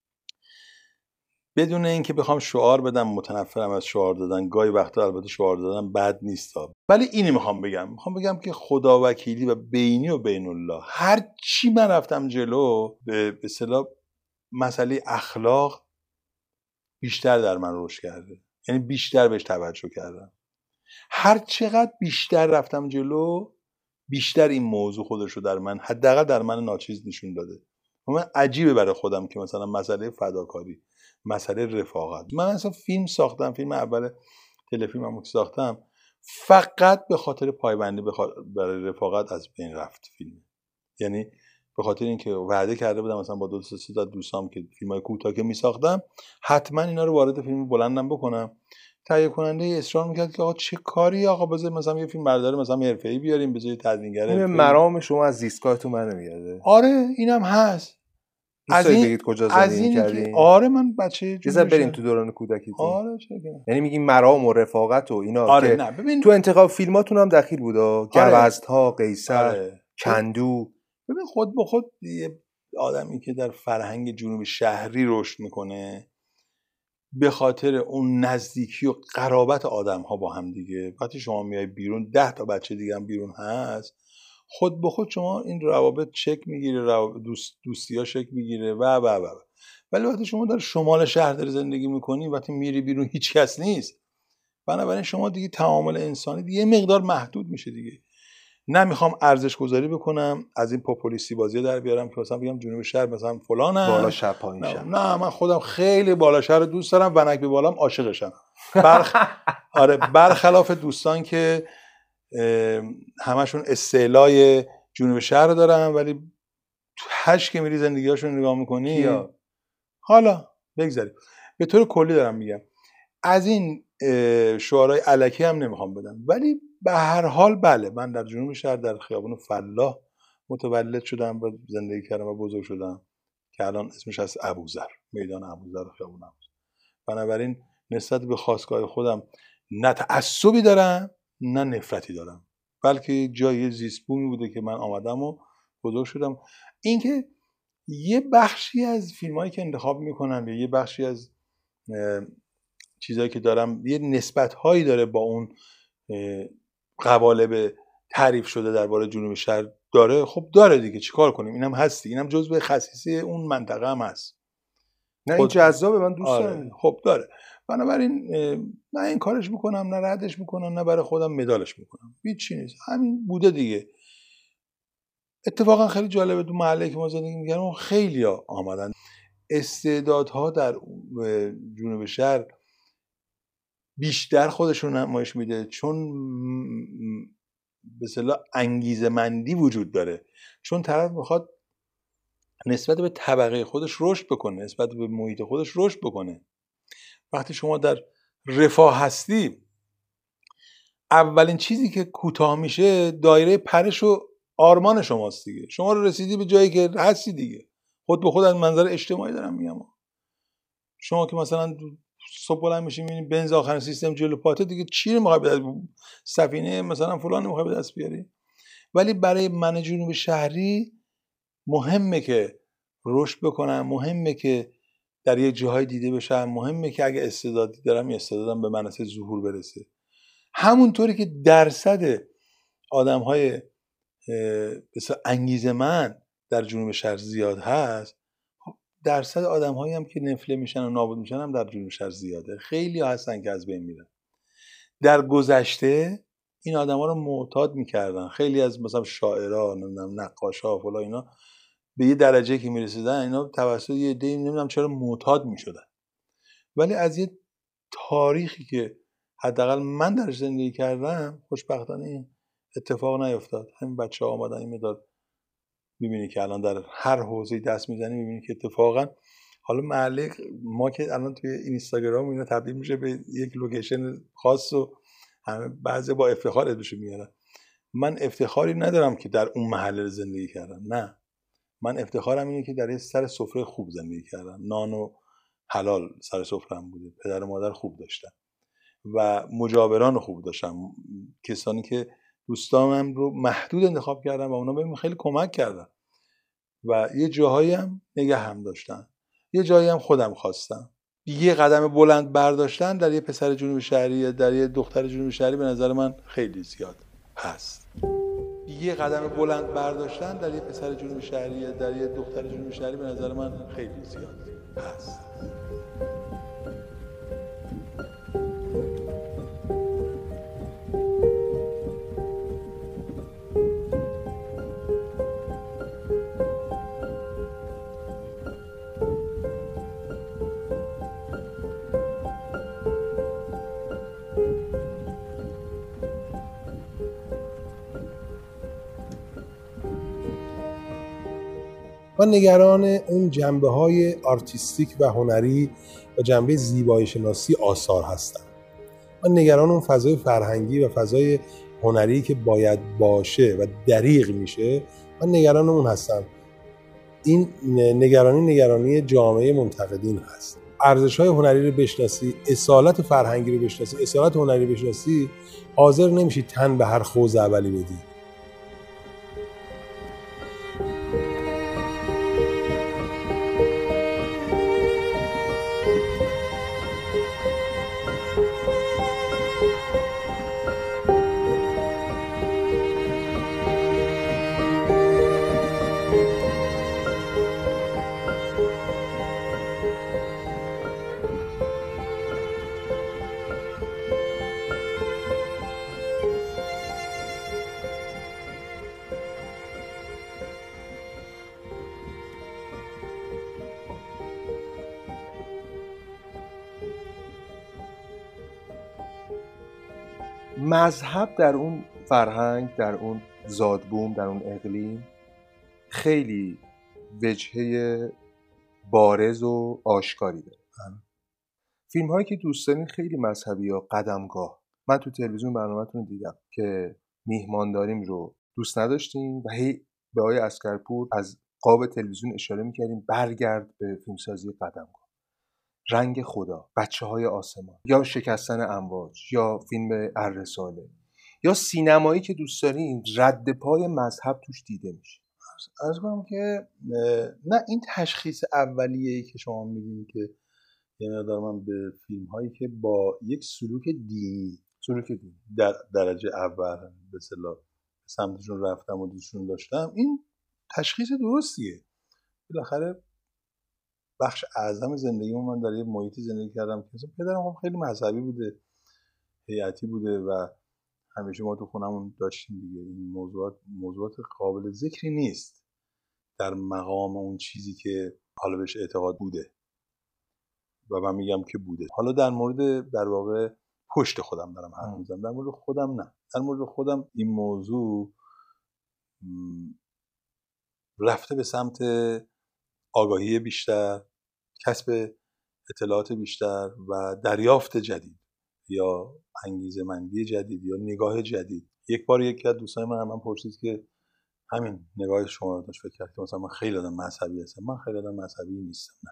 بدون اینکه بخوام شعار بدم، متنفرم از شعار دادن، گاهی وقتا البته شعار دادن بد نیست، ولی اینی میخوام بگم میخوام بگم که خدا وکیلی و بینی و بین الله، هر چی من رفتم جلو به اصطلاح مسئله اخلاق بیشتر در من رشد کرده، یعنی بیشتر بهش توجه کردم. هر چقدر بیشتر رفتم جلو، بیشتر این موضوع خودش رو در من، حداقل در من ناچیز نشون داده. من عجیبه برای خودم که مثلا مسئله فداکاری، مسئله رفاقت، من اصلا فیلم ساختم، فیلم اول تلفیلممو که ساختم فقط به خاطر پایبندی برای رفاقت از بین رفت فیلم. یعنی به خاطر اینکه وعده کرده بودم مثلا با دو سه تا دوستام که فیلمای کوتاه که میساختم حتما اینا رو وارد فیلم بلندم بکنم. تهیه کننده اصرار میکرد که آقا چه کاری، آقا بذار مثلا یه فیلم بردار مثلا حرفه‌ای بیاریم، بذار تدوینگر. این مرام شما از زیستگاهتون من نمیاد. آره اینم هست، دوست دارید بگید کجا زندگی کردین؟ آره من بچه یه ذره بریم تو دوران کودکیتون. آره چرا؟ یعنی میگین مرام و رفاقت و اینا آره که نه ببین تو انتخاب فیلماتون هم دخیل بودا. گوزدها، قیصر، آره. کندو. ببین خود به خود یه آدمی که در فرهنگ جنوب شهری رشد میکنه به خاطر اون نزدیکی و قرابت آدم ها با هم دیگه، وقتی شما میای بیرون ده تا بچه دیگه هم بیرون هست، خود به خود شما این روابط چک میگیره، روابط دوست دوستی ها شک میگیره و و و ولی وقتی شما در شمال شهر داری زندگی میکنی، وقتی میری بیرون هیچ کس نیست، بنابراین شما دیگه تعامل انسانی دیگه یه مقدار محدود میشه دیگه. نمیخوام ارزش گذاری بکنم از این پاپولیستی بازی در بیارم که مثلا بگم جنوب شهر مثلا فلانه بالا شهر پایین شهر. نه من خودم خیلی بالا شهر دوست دارم، ونک به بالام عاشقشم. برخ... آره برخلاف دوستان که همشون استعلای جنوب شهر دارن ولی تو هشت که میری زندگیاشون نگاه میکنی کیا؟ حالا بگذاریم به طور کلی دارم میگم، از این شعارهای الکی هم نمیخوام بدم، ولی به هر حال بله من در جنوب شهر در خیابان فلاح متولد شدم و زندگی کردم و بزرگ شدم که الان اسمش از ابوذر، میدان ابوذر خیابان ابوذر. بنابراین نسبت به خاستگاه خودم نه تعصبی دارم نه نفرتی دارم، بلکه جای زیست بومی بوده که من آمدم و بزرگ شدم. اینکه یه بخشی از فیلمایی که انتخاب میکنم یا یه بخشی از چیزایی که دارم یه نسبت هایی داره با اون قوالب تعریف شده درباره جنوب شهر داره، خب داره دیگه، چیکار کنیم، اینم هستی، اینم جزء خصیصه اون منطقه هم هست. نه این جذابه، من دوست دارم. آره. خب داره، بنابراین نه این کارش میکنم نه ردش میکنم نه برای خودم مدالش میکنم، هیچ چی نیست، همین بوده دیگه. اتفاقا خیلی جالبه تو محله که ما زندگی می‌کردیم خیلی ها آمدن، استعدادها در جنوب شهر بیشتر خودشون نمایش میده چون به اصطلاح انگیزه مندی وجود داره، چون طرف میخواد نسبت به طبقه خودش رشد بکنه، نسبت به محیط خودش رشد بکنه. وقتی شما در رفاه هستی اولین چیزی که کوتاه میشه دایره پرش و آرمان شماست دیگه، شما رو رسیدی به جایی که هستی دیگه. خود به خود از منظر اجتماعی دارم میگم، شما که مثلا صبح بلند میشی میبینی بنز آخرین سیستم جلو پاته دیگه، چی رو میخوای بدست سفینه مثلا فلان میخوای به دست بیاری؟ ولی برای من جنوب شهری مهمه که رشد بکنم، مهمه که در یه جاهای دیده بشم، مهمه که اگه استعدادی دارم استعدادم به منصه ظهور برسه. همونطوری که درصد آدم‌های مثلا انگیزه‌مند در جنوب شهر زیاد هست، درصد آدم‌هایی هم که نفله میشن و نابود میشن هم در جنوب شهر زیاده. خیلی هستن که از بین میرن. در گذشته این آدم‌ها رو معتاد میکردن، خیلی از مثلا شاعرها، نمیدونم نقاشا فلان اینا به یه درجه که میرسیدن اینا توسط یه عده‌ای نمیدونم چرا معتاد میشدن، ولی از یه تاریخی که حداقل من درش زندگی کردم خوشبختانه این اتفاق نیفتاد. همین بچه‌ها اومدن این مدار می‌بینی که الان در هر حوزه‌ای دست می‌زنی می‌بینی که اتفاقا حالا محله ما که الان توی اینستاگرام اینا تبدیل میشه به یک لوکیشن خاص و همه بعضی با افتخار اسمش میارن. من افتخاری ندارم که در اون محله زندگی کردم، نه، من افتخارم اینه که در یه سر سفره خوب زندگی کردم، نان و حلال سر سفره‌ام بوده، پدر و مادر خوب داشتم و مجاوران خوب داشتم، کسانی که دوستانم رو محدود انتخاب کردم و اونا بهم خیلی کمک کردن و یه جاهایی هم نگه هم داشتن، یه جایی هم خودم خواستم. یه قدم بلند برداشتن در یه پسر جنوب شهری، در یه دختر جنوب شهری به نظر من خیلی زیاد هست. یه قدم بلند برداشتن در یه پسر جنوب شهری، در یه دختر جنوب شهری به نظر من خیلی زیاد هست. من نگران اون جنبه‌های آرتیستیک و هنری و جنبه زیبایی شناسی آثار هستم. من نگران اون فضای فرهنگی و فضای هنری که باید باشه و دریغ میشه، من نگران اون هستم. این نگرانی نگرانی جامعه منتقدین هست. ارزش‌های هنری رو بشناسی، اصالت فرهنگی رو بشناسی، اصالت هنری رو بشناسی، حاضر نمیشی تن به هر خوض اولی بدی. مذهب در اون فرهنگ، در اون زادبوم، در اون اقلیم خیلی وجهه بارز و آشکاری داره. فیلم هایی که دوست دارین خیلی مذهبی ها. قدمگاه، من تو تلویزیون برنامه‌تون دیدم که میهمانداریم رو دوست نداشتیم و هی به آقای عسگرپور از قاب تلویزیون اشاره میکردیم برگرد به فیلمسازی قدمگاه. رنگ خدا، بچه های آسمان، یا شکستن امواج، یا فیلم الرساله، یا سینمایی که دوست دارین رد پای مذهب توش دیده میشه. عرض کنم که نه، این تشخیص اولیه‌ای که شما میدین که یه مقدار من به فیلم هایی که با یک سلوک دینی سلوک دینی در درجه اول به اصطلاح سمتشون رفتم و دوستشون داشتم، این تشخیص درستیه. بالاخره بخش اعظم زندگیمون من در یه محیطی زندگی کردم که مثلا پدرم خیلی مذهبی بوده، هیئتی بوده و همیشه ما تو خونمون داشتیم دیگه. این موضوعات موضوعات قابل ذکری نیست در مقام اون چیزی که حالا بهش اعتقاد بوده و من میگم که بوده. حالا در مورد در واقع پشت خودم دارم حرف میزنم، در مورد خودم نه. در مورد خودم این موضوع رفته به سمت آگاهی بیشتر، کسب اطلاعات بیشتر و دریافت جدید یا انگیزه‌مندی جدید یا نگاه جدید. یک بار یکی از دوستان من من پرسید که همین نگاه شما رو داشت، فکر کرد که مثلا من خیلی آدم مذهبی هستم. من خیلی آدم مذهبی نیستم، نه.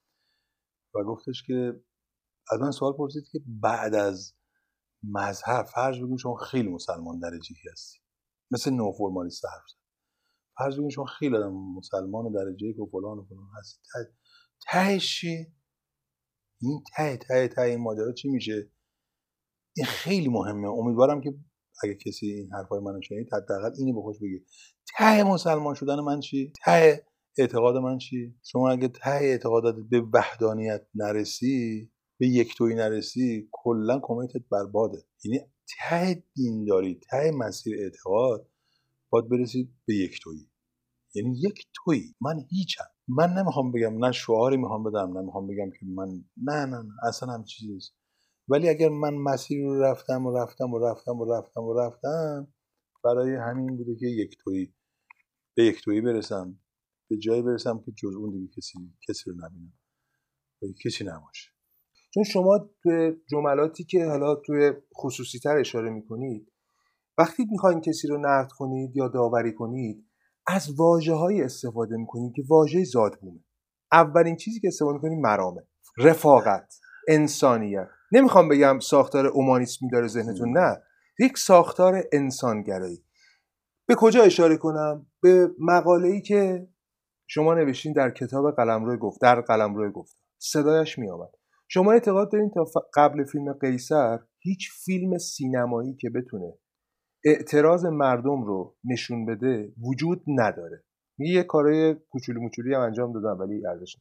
و گفتش که از من سوال پرسید که بعد از مذهب فرض بگیم شما خیلی مسلمان درجه‌ای هستی، مثل نو فرمالیست حرف زد، فرض بگیم شما خیلی آدم مسلمان درجه‌ای که فلان و فلان هستی، تهش چی؟ این ته ته ته این ماجرا چی میشه؟ این خیلی مهمه. امیدوارم که اگه کسی این حرفای منو شنید حداقل اینو به خودش بگه. ته مسلمان شدن من چی؟ ته اعتقاد من چی؟ شما اگه ته اعتقادات به وحدانیت نرسی، به یکتویی نرسی، کلا کمیتت برباده. یعنی ته دینداری، ته مسیر اعتقاد باید برسید به یکتویی. یعنی یک تویی، من هیچم. من نمیخوام بگم، نه شعاری میخوام بدم، نه میخوام بگم که من نه نه نه اصلا هم چیزی نیست. ولی اگر من مسیر رو رفتم و رفتم و رفتم و رفتم و رفتم برای همین بوده که یک تویی به یک تویی برسم، به جایی برسم که جز اون دیگه کسی کسی رو نبینم و کسی نباشه. چون شما توی جملاتی که حالا توی خصوصی تر اشاره میکنید، وقتی میخواین کسی رو نقد کنید یا داوری کنید از واژه‌هایی استفاده میکنید که واژه زادبومه. اولین چیزی که استفاده میکنید مرامه، رفاقت، انسانیت. نمیخوام بگم ساختار اومانیسمی داره ذهنتون، نه، یک ساختار انسانگرایی. به کجا اشاره کنم؟ به مقاله‌ای که شما نوشتین در کتاب قلمرو گفت، در قلمرو گفت، صدایش میآمد. شما اعتقاد دارین تا قبل فیلم قیصر هیچ فیلم سینمایی که بتونه اعتراض مردم رو نشون بده وجود نداره. یه کارهای کوچولو موچولی هم انجام دادن ولی ارزش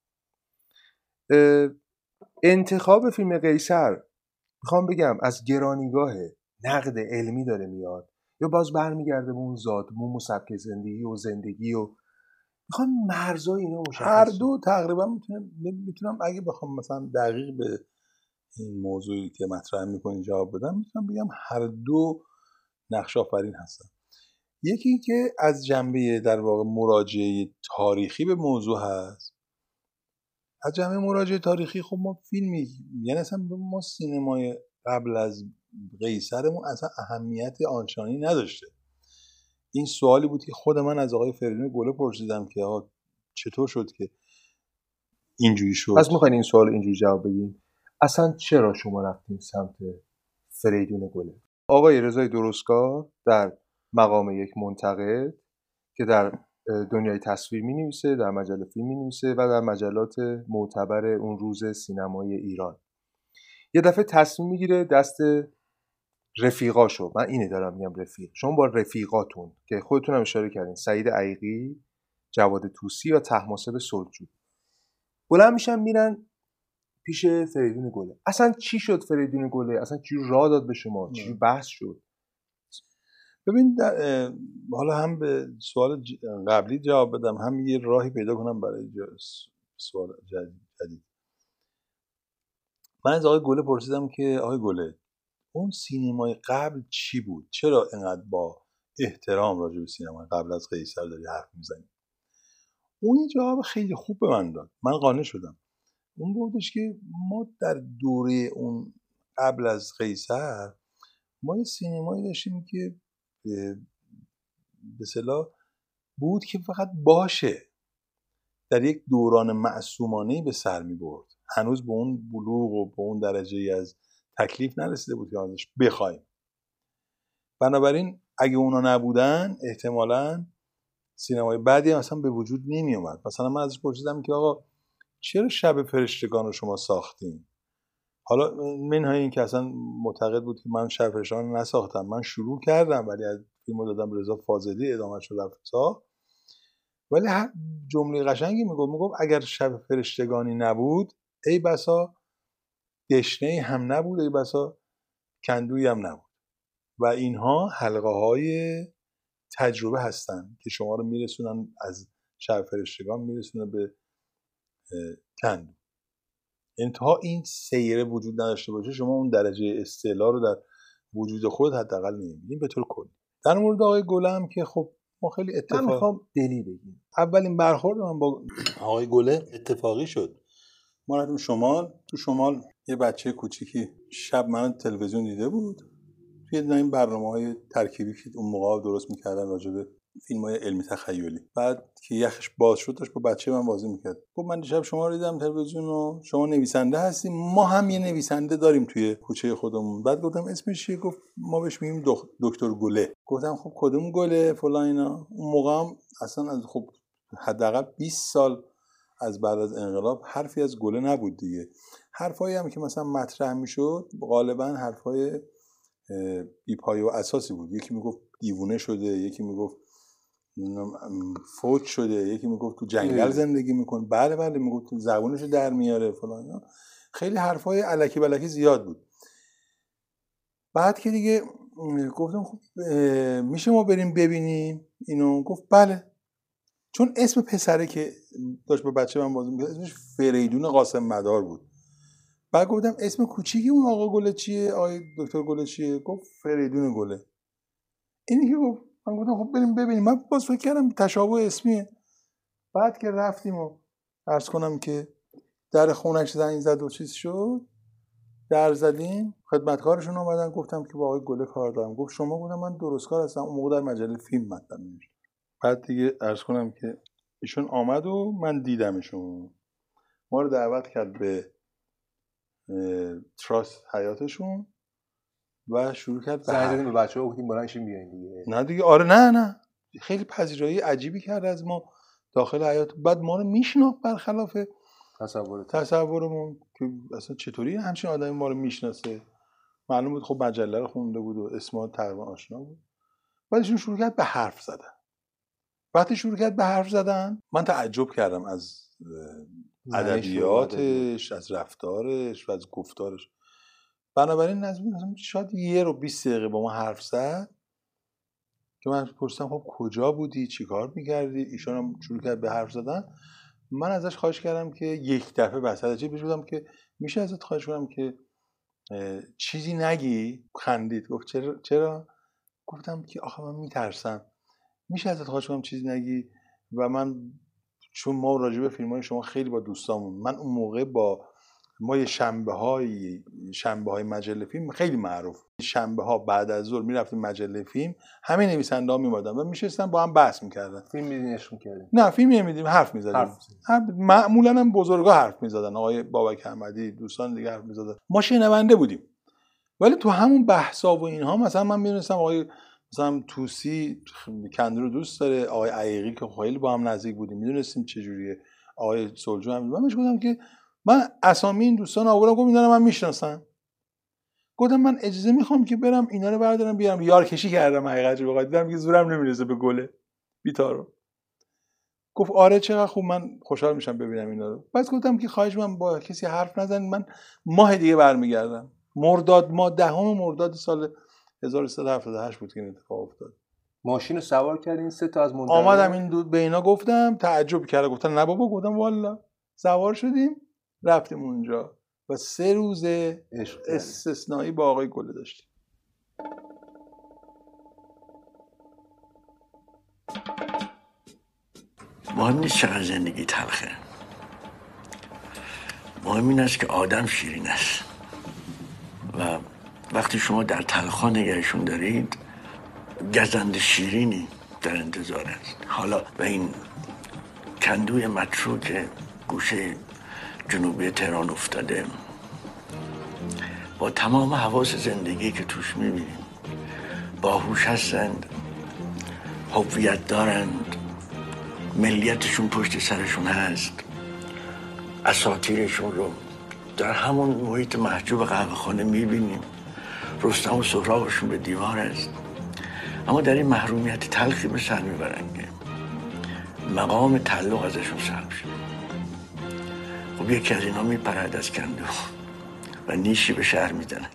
نداره. انتخاب فیلم قیصر میخوام بگم از گرانیگاه نقد علمی داره میاد یا باز برمیگرده به اون زادبوم و سبک زندگی و زندگی و میخوام مرزای اینا مشخص. هر دو تقریبا میتونم میتونم اگه بخوام مثلا دقیق به این موضوعی که مطرح میکنین جواب بدم، میتونم بگم هر دو نقش آفرین هستن. یکی که از جنبه در واقع مراجعه تاریخی به موضوع هست. از جنبه مراجعه تاریخی خب ما فیلمی، یعنی اصلا ما سینمای قبل از قیصرمون اصلا اهمیت آنچنانی نداشته. این سوالی بود که خود من از آقای فریدون گله پرسیدم که آقا چطور شد که اینجوری شد؟ پس میخواین این سوال اینجوری جواب بدین، اصلا چرا شما رفتین سمت فریدون گله؟ آقای رضای درستکار در مقام یک منتقد که در دنیای تصویر می نویسه، در مجله فیلم می نویسه و در مجلات معتبر اون روز سینمای ایران، یه دفعه تصمیم میگیره دست رفیقاشو، من اینه دارم میگم رفیق، شما با رفیقاتون که خودتون هم اشاره کردین، سعید عیقی، جواد طوسی و طهماسب صلحجو، بلند میشن میرن پیش فریدون گله. اصلا چی شد فریدون گله؟ اصلا چی راه داد به شما؟ چی بحث شد؟ ببین حالا هم به سوال قبلی جواب بدم، هم یه راهی پیدا کنم برای سوال جدید. من از آقای گله پرسیدم که آقای گله، اون سینمای قبل چی بود؟ چرا اینقدر با احترام راجع به سینمای قبل از قیصر داری حرف میزنی؟ اون یه جواب خیلی خوب به من داد، من قانع شدم. اون گفتش که ما در دوره اون قبل از قیصر ما یه سینمایی داشتیم که به اصطلاح بود که فقط باشه، در یک دوران معصومانه‌ای به سر می‌برد، هنوز به اون بلوغ و به اون درجه از تکلیف نرسیده بود که ازش بخوایم. بنابراین اگه اونا نبودن احتمالاً سینمای بعدی هم اصلا به وجود نمی اومد. مثلا من ازش پرسیدم که آقا چرا شب فرشتگان رو شما ساختین؟ حالا منهای این که اصلا معتقد بود که من شب فرشتگان رو نساختم، من شروع کردم ولی از فیلمو دادم رضا فاضلی ادامه‌اش رو رفت ساخت. ولی هر جمله قشنگی میگفت، میگفت اگر شب فرشتگانی نبود ای بسا دشنه‌ای هم نبود، ای بسا کندویی هم نبود. و اینها حلقه های تجربه هستن که شما رو میرسونن از شب فرشتگان میرسونه به کندو. انتها این سیره وجود نداشته باشه شما اون درجه استعلا رو در وجود خود حداقل نمیبینید به طور کلی. در مورد آقای گله هم که خب ما خیلی اتفاق من میخوام دلی بگیم. اولین برخورد من با آقای گله اتفاقی شد. ما رفتیم شمال، تو شمال یه بچه کوچیکی شب من تلویزیون دیده بود، توی این برنامه‌های ترکیبی که اون موقع درست می‌کردن راجع به فیلم‌های علمی تخیلی، بعد که یخش باز شد داشت با بچه من بازی می‌کرد. گفت من دیشب شما رو دیدم تلویزیون و شما نویسنده هستیم، ما هم یه نویسنده داریم توی کوچه خودمون. بعد گفتم اسمش چیه؟ گفت ما بهش میگیم دکتر گله. گفتم خب کدوم گله فلان اینا. اون موقع هم اصلا از خب حداقل بیست سال از بعد از انقلاب حرفی از گله نبود دیگه. حرفایی هم که مثلا مطرح میشد غالبا حرفای بی پایه و اساسی بود. یکی میگفت دیوونه شده، یکی میگفت فوت شده، یکی میگفت تو جنگل زندگی میکنه، بله بله میگفت تو زبونشو در میاره فلان. خیلی حرفای الکی بلکی زیاد بود. بعد که دیگه گفتم خب میشه ما بریم ببینیم اینو؟ گفت بله. چون اسم پسره که داشت با بچه من بازی میکرد اسمش فریدون قاسم مدار بود. بعد گفتم اسم کوچیکی اون آقا گله چیه؟ آقای دکتر گله چیه؟ گفت فریدون گله. اینی که گفت من گفتم خب بریم ببینیم. من باز فکر کردم تشابه اسمیه. بعد که رفتیم و عرض کنم که در خونش زنگ زد و چیز شد، در زدیم، خدمتکارشون اومدن، گفتم که با آقای گله کار دارم. گفت شما؟ گفتم من درستکار هستم، اون موقع در مجله فیلم مطلب می‌نوشتم. بعد دیگه عرض کنم که ایشون آمد و من دیدمشون، ما رو دعوت کرد به تراست حیاتشون و شروع کرد زنگ زدیم به بچه‌ها گفتیم برنشین بیاین دیگه. نه دیگه آره نه نه خیلی پذیرایی عجیبی کرد از ما داخل حیات. بعد ما رو میشناخت برخلاف تصورت تصورمون که اصلا چطوری همچین آدمی ما رو میشناسه. معلوم بود خب مجله رو خونده بود و اسمها تقریبا آشنا بود. بعدشون شروع کرد به حرف زدن. وقتی شروع کرد به حرف زدن من تعجب کردم از ادبیاتش، از رفتارش و از گفتارش. بنابراین نظم شاید یه رو بیست دقیقه با ما حرف زد که من پرسیدم خب کجا بودی؟ چی کار میکردی؟ ایشون هم شروع کرد به حرف زدن. من ازش خواهش کردم که یک دفعه وسط چی بودم که میشه ازت خواهش کنم که چیزی نگی؟ خندید. گفت چرا؟ چرا؟ گفتم که آخه من میترسم. میشه ازت خواهش کنم چیزی نگی؟ و من چون ما راجع به فیلم‌های شما خیلی با دوستامون، من اون موقع با ما یه شنبه‌های شنبه های مجله فیلم خیلی معروف. شنبه ها بعد از ظهر میرفتیم مجله فیلم، همه نویسنده ها میمادن و میشستن با هم بحث میکردن. فیلم میدینش میکردیم؟ نه فیلم نمیدیم، حرف میزدیم. معمولا هم بزرگا حرف میزدن، آقای بابک احمدی دوستان دیگه حرف میزدن، ما شنونده بودیم. ولی تو همون بحثا و اینها مثلا من میدونستم آقای مثلا توسی کندو رو دوست داره، آقای عیقی که خیلی با هم نزدیک بودیم میدونستیم چه جوریه، آقای سلجو هم. من بهش گفتم که من اسامی این دوستان آوردم، گفت اینا رو من میشناسم. گفتم من اجازه میخوام که برم اینا رو بردارم بیارم. یار کشی کردم حقیقتش رو بخوام، دیدم که زورم نمیرسه به گله بیتارو. گفت آره چقدر خوب، من خوشحال میشم ببینم اینا رو. بعد گفتم که خواهش من با کسی حرف نزنید، من ماه دیگه برمیگردم. مرداد ماه دهم مرداد سال هزار و سیصد و هفتاد و هشت بود که این اتفاق افتاد. ماشین رو سوار کردین سه تا از منتظر آمدم این دو به اینا گفتم، تعجب کردن، گفتن نه بابا. گفتم والا. سوار شدیم رفتیم اونجا و سه روز استثنایی با آقای گله داشتیم. مهم نیست چقدر زندگی تلخه، مهم این است که آدم شیرین است و وقتی شما در تلخا نگهشون دارید گزند شیرینی در انتظار است. حالا و این کندوی متروک گوشه جنوبی تهران افتاده با تمام حواس زندگی که توش میبینیم، باهوش هستند، هویت دارند، ملیتشون پشت سرشون هست، اساطیرشون رو در همون محیط محجوب قهوه خانه میبینیم، رستم و سهرابشون به دیوار است. اما در این محرومیت تلخی به سر میبرن که مقام تعلق ازشون سلب شد. خب یکی از اینا میپرد از کندو و نیشی به شهر میزند.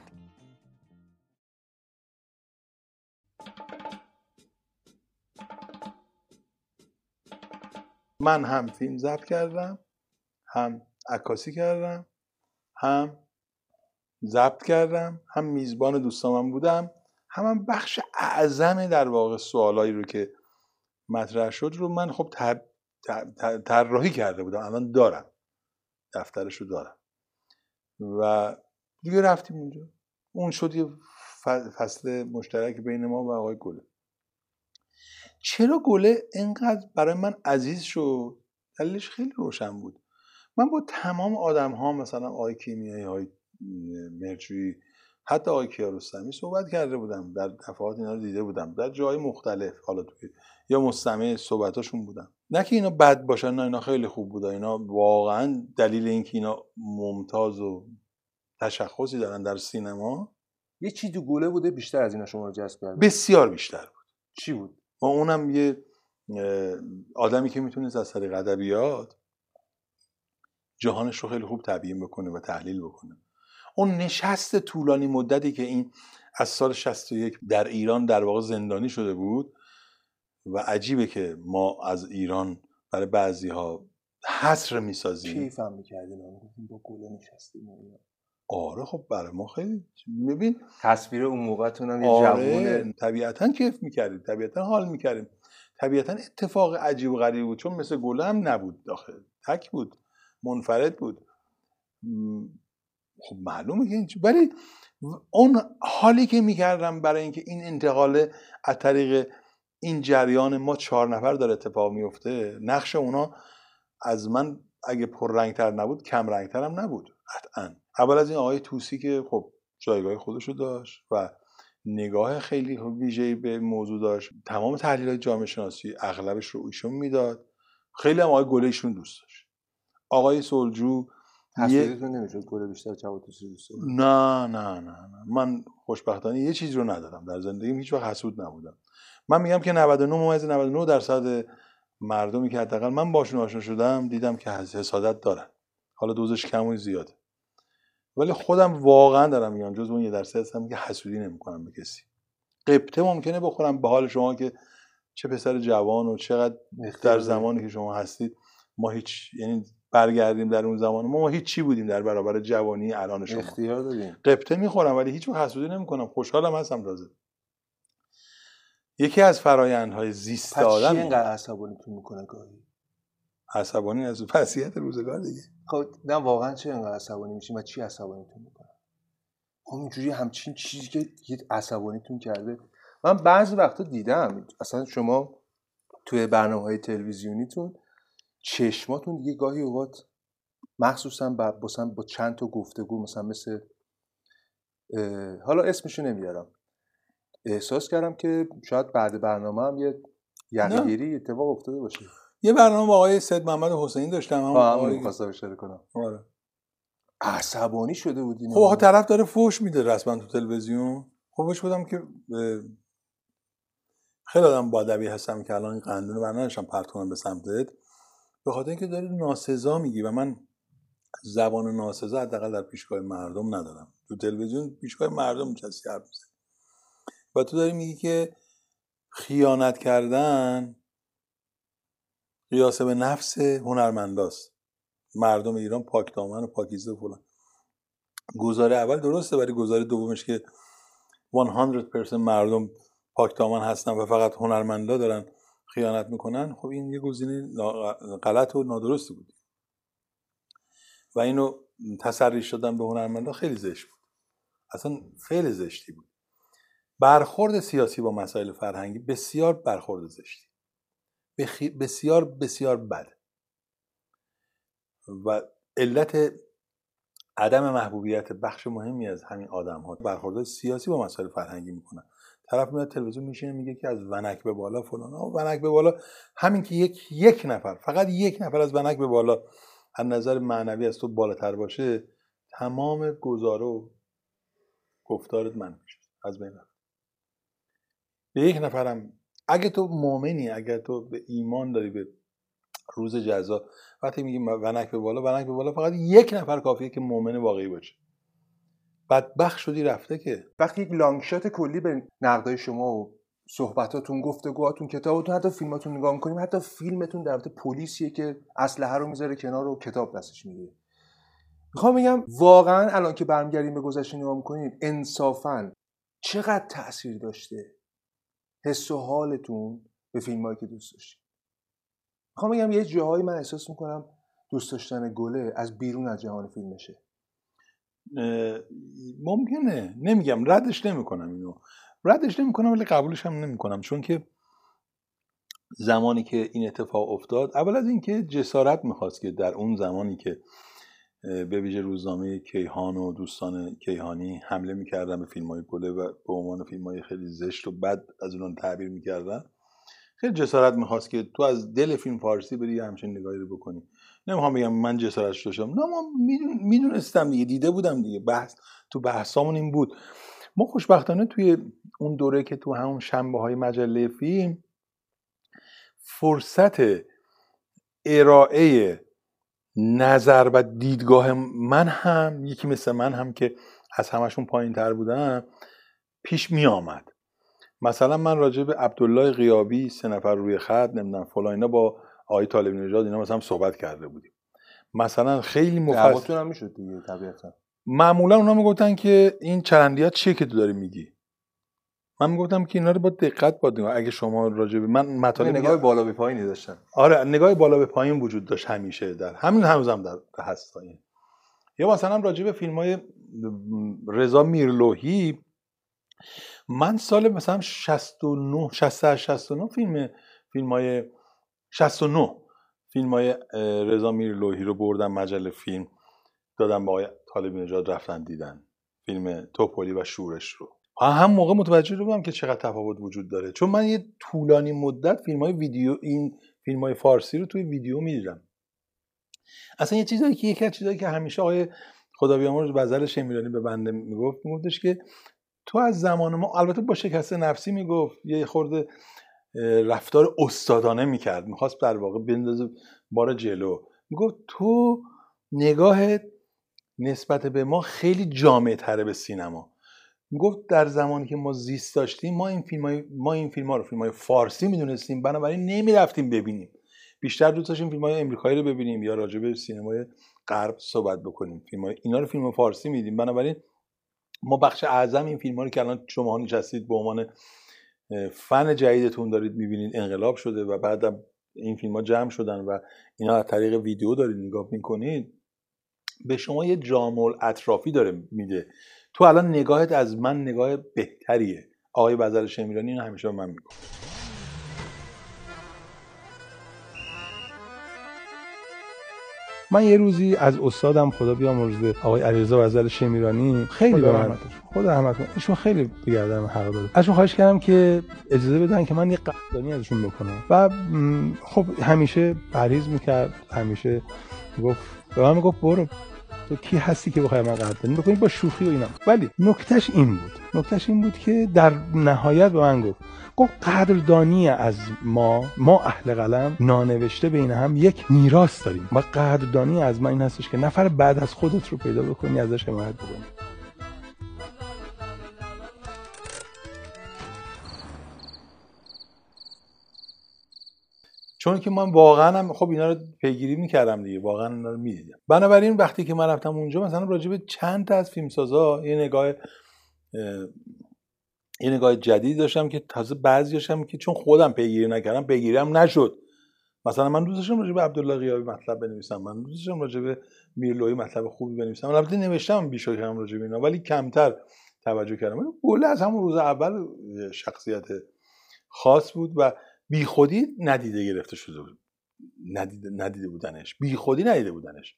من هم فیلم ضبط کردم، هم عکاسی کردم، هم ضبط کردم، هم میزبان دوستامم بودم، هم, هم بخش اعظم در واقع سوالایی رو که مطرح شد رو من خب طراحی کرده بودم. الان دارم، دفترش رو دارم و دیگه رفتیم اونجا. اون شد یه فصل مشترک بین ما و آقای گله. چرا گله اینقدر برای من عزیز شد؟ دلیلش خیلی روشن بود. من با تمام آدم ها، مثلا آقای کیمیایی، آقای مرجویی، حتی آقای کیارستمی صحبت کرده بودم، در دفعات اینا رو دیده بودم در جای مختلف، حالا توی یا مستمع صحبتاشون بودم. نه که اینا بد باشن، نه اینا خیلی خوب بودن. اینا واقعا دلیل اینکه اینا ممتاز و تشخصی دارن در سینما، یه چیزی تو گله بوده بیشتر از اینا شما رو جذب کرد؟ بسیار بیشتر بود. چی بود؟ و اونم یه آدمی که میتونست از طریق ادبیات جهانش رو خیلی خوب تبیین بکنه و تحلیل بکنه. اون نشست طولانی مدتی که این از سال شصت و یک در ایران در واقع زندانی شده بود و عجیبه که ما از ایران برای بعضی ها حصر میسازیم. چی فهم میکردین با گله نشستیم؟ آره خب برای ما خیلی، ببین تصویر اون موقعتون هم یه آره جوونه، طبیعتاً کیف میکردیم، طبیعتاً حال میکردیم، طبیعتاً اتفاق عجیب و غریبی بود، چون مثل گله هم نبود داخل، تک بود، منفرد بود. خب معلومه که این چی، ولی اون حالی که میکردم برای اینکه این انتقال از طریق این جریان ما چهار نفر داره اتفاق میفته، نقش اونا از من اگه پررنگتر نبود کم رنگتر هم نبود قطعاً. اول از این آقای توسی که خب جایگاه خودشو داشت و نگاه خیلی ویژه‌ای به موضوع داشت، تمام تحلیل‌های جامعه شناسی اغلبش رو ایشون میداد، خیلی هم آقای گله ایشون دوست داشت. آقای سلجو حسودیتون نمیشد گله بیشتر جواد توسی دوست داشت؟ نه نه نه نه من خوشبختانه یه چیز رو ندارم در زندگیم، هیچ وقت حسود نبودم. من میگم که نود و نه ممیز نود و نه درصد مردمی که حداقل من باشون آشنا شدم دیدم که حسادت دارن، حالا دوزش کم و زیاده، ولی خودم واقعا دارم میگم جز اون یه درصد هستم که حسودی نمیکنم به کسی. قبطه ممکنه بخورم به حال شما که چه پسر جوان و چقدر در زمانی که شما هستید ما هیچ، یعنی برگردیم در اون زمان ما, ما هیچ چی بودیم در برابر جوانی الان شما. اختیار دادیم. قبطه میخورم ولی هیچ وقت حسودی نمیکنم، خوشحالم هستم. تازه یکی از فرایندهای زیست آدم. پس چی اینقدر عصبانیتون میکنه گاهی؟ عصبانی از وضعیت روزگار دیگه. خب نه واقعا چه اینقدر عصبانی میشین و چی عصبانیتون میکنه؟ همینجوری همچین چیزی که یه عصبانیتون کرده. من بعضی وقتا دیدم اصلا شما توی برنامه‌های تلویزیونیتون چشماتون دیگه گاهی اوقات مخصوصا با مثلا با چند تا گفتگو مثلا مثل حالا اسمشو نمیارم، احساس کردم که شاید بعد برنامه هم یه یقه‌گیری اتفاق افتاده باشه. یه برنامه با آقای سید محمد حسینی داشتم، هم آقای می‌خواستم اشاره کنم. آره. عصبانی شده بودین. خب آقا طرف داره فوش میده رسما تو تلویزیون. خب بهش بودم که خیلی آدم با ادبی هستم که الان این قندون برنامه نشم پرت کنم به سمتت، به خاطر اینکه داری ناسزا میگی و من زبان ناسزا حداقل در پیشگاه مردم ندارم. تو تلویزیون پیشگاه مردم کسی حرف میزنه و تو داری میگی که خیانت کردن قیاس به نفس هنرمنداست، مردم ایران پاک دامن و پاکیزه و فلان. گزاره اول درسته، ولی گزاره دومش که صد درصد مردم پاک دامن هستن و فقط هنرمندا دارن خیانت میکنن، خب این یه گزینه غلط و نادرستی بود و اینو تسری شدن به هنرمندا خیلی زشت بود، اصلا خیلی زشتی بود. برخورد سیاسی با مسائل فرهنگی بسیار برخورد زشتی، بخی... بسیار بسیار بد و علت عدم محبوبیت بخش مهمی از همین آدم ها برخورد سیاسی با مسائل فرهنگی میکنن. طرف میاد تلویزیون میشینه میگه که از ونک به بالا فلان ها، ونک به بالا همین که یک یک نفر فقط یک نفر از ونک به بالا از نظر معنوی از تو بالاتر باشه، تمام گزاره و گفتارت منفی شد، از بین رفت. به یک نفرم اگه تو مؤمنی، اگه تو به ایمان داری به روز جزا، وقتی میگیم ونک به بالا، ونک به بالا فقط یک نفر کافیه که مؤمن واقعی باشه. بدبخت شدی رفته که. وقتی یک لانگ شات کلی به نقدای شما و صحبتاتون، گفتگوهاتون، کتاباتون، حتی فیلماتون نگاه می‌کنیم، حتی فیلمتون در مورد پلیسیه که اسلحه رو میذاره کنار و کتاب دستش میگیره. میخوام بگم واقعا الان که برمیگردیم به گذشته نگاه می‌کنیم، انصافاً چقدر تأثیر داشته حس و حالتون به فیلمایی که دوست داشتید. میخوام بگم یه جاهایی من احساس میکنم دوست داشتن گله از بیرون از جهان فیلمشه. ممکنه، نمیگم ردش نمیکنم، اینو ردش نمیکنم ولی قبولش هم نمیکنم، چون که زمانی که این اتفاق افتاد، اول از اینکه جسارت میخواست که در اون زمانی که به ویژه روزنامه کیهان و دوستان کیهانی حمله میکردن به فیلم‌های گله و به عنوان فیلم‌های خیلی زشت و بد از اونها تعبیر میکردن، خیلی جسارت میخواست که تو از دل فیلم فارسی بری همچین نگاهی رو بکنی. نمیخوام بگم من جسارتش داشتم، نه من میدونستم دیگه، دیده بودم دیگه، بحث تو بحثامون این بود. ما خوشبختانه توی اون دوره که تو همون شنبه‌های مجله فیلم فرصت ارائه نظر و دیدگاه من هم، یکی مثل من هم که از همشون پایین تر بودم، پیش می آمد. مثلا من راجع به عبدالله غیابی، سه نفر روی خط، نمیدونم فلان اینا، با آقای طالبی نژاد اینا مثلا صحبت کرده بودیم. مثلا خیلی مفصل دعواتون هم میشد دیگه طبیعتا. معمولا اونا میگفتن که این چرندیات چیه که تو داری میگی؟ من میگفتم که اینا رو با دقت باید نگاه. اگه شما راجع به من مطالب نگاه بالا به پایینی داشتن. آره، نگاه بالا به پایین وجود داشت همیشه، در همین هنوزم در هست. یا مثلا راجع به فیلم‌های رضا میرلوحی، من سال مثلا شصت و نه شصت شصت و نه فیلم فیلم‌های شصت و نه فیلم‌های رضا میرلوحی رو بردم مجله فیلم دادم با آقای طالبی نژاد، رفتن دیدن فیلم توپلی و شورش رو. هم موقع متوجه شدم که چقدر تفاوت وجود داره، چون من یه طولانی مدت فیلم‌های ویدیو، این فیلم‌های فارسی رو توی ویدیو می‌دیدم. اصلا یه چیزایی که یکی از چیزایی که همیشه آقای خدا بیامرز بزل شمیرانی به بنده میگفت، میگفتش که تو از زمان ما، البته با شکست نفسی میگفت، یه خورده رفتار استادانه میکرد، میخواست در واقع بندازه بار جلو، میگفت تو نگاهت نسبت به ما خیلی جامع تره به سینما. میگفت در زمانی که ما زیست داشتیم، ما این فیلمای ما این فیلم‌ها رو فیلم‌های فارسی میدونستیم، بنابراین نمیرفتیم ببینیم، بیشتر دوست داشتیم فیلم‌های آمریکایی رو ببینیم یا راجع به سینمای غرب صحبت بکنیم. فیلم‌های اینا رو فیلم فارسی میدیم، بنابراین ما بخش اعظم این فیلم‌ها رو که الان شما نشستید به عنوان فن جدیدتون دارید می‌بینید انقلاب شده و بعدم این فیلم‌ها جمع شدن و اینا از طریق ویدیو دارید نگاه می‌کنید، به شما یه جامع اطرافی داره میده. تو الان نگاهت از من نگاه بهتریه. آقای بزل شمیرانی اینو همیشه به من میگه. من یه روزی از استادم خدا بیامرزه آقای علیرضا بزل شمیرانی خیلی به من خدا رحمت کنه، ایشون خیلی به گردن حق داد. ازشون خواهش کردم که اجازه بدن که من یه قدردانی ازشون بکنم و خب همیشه پرهیز میکرد، همیشه گفت به من میگفت برو تو کی هستی که بخوای من قدردانی بکنی، با شوخی و اینا. ولی نکتهش این بود نکتهش این بود که در نهایت به من گفت گفت قدردانی از ما ما اهل قلم نانوشته بین هم یک میراث داریم و قدردانی از من این هستش که نفر بعد از خودت رو پیدا بکنی، ازش حمایت بکنی. چون که من واقعا هم خب اینا رو پیگیری میکردم دیگه، واقعا اینا رو میدیدم. بنابراین وقتی که من رفتم اونجا مثلا راجع به چند تا از فیلمسازا یه نگاه یه نگاه جدید داشتم که تازه بعضی داشتم که چون خودم پیگیری نکردم پیگیریم نشد. مثلا من دوست داشتم راجع به عبدالله غیابی مطلب بنویسم، من دوست داشتم راجع به میرلویی مطلب خوبی بنویسم، البته نوشتم بیشترم راجع به اینا ولی کمتر توجه کردم. گله از همون روز اول شخصیت خاص بود و بیخودی ندیده گرفته شده بود، ندیده, ندیده بودنش، بیخودی ندیده بودنش.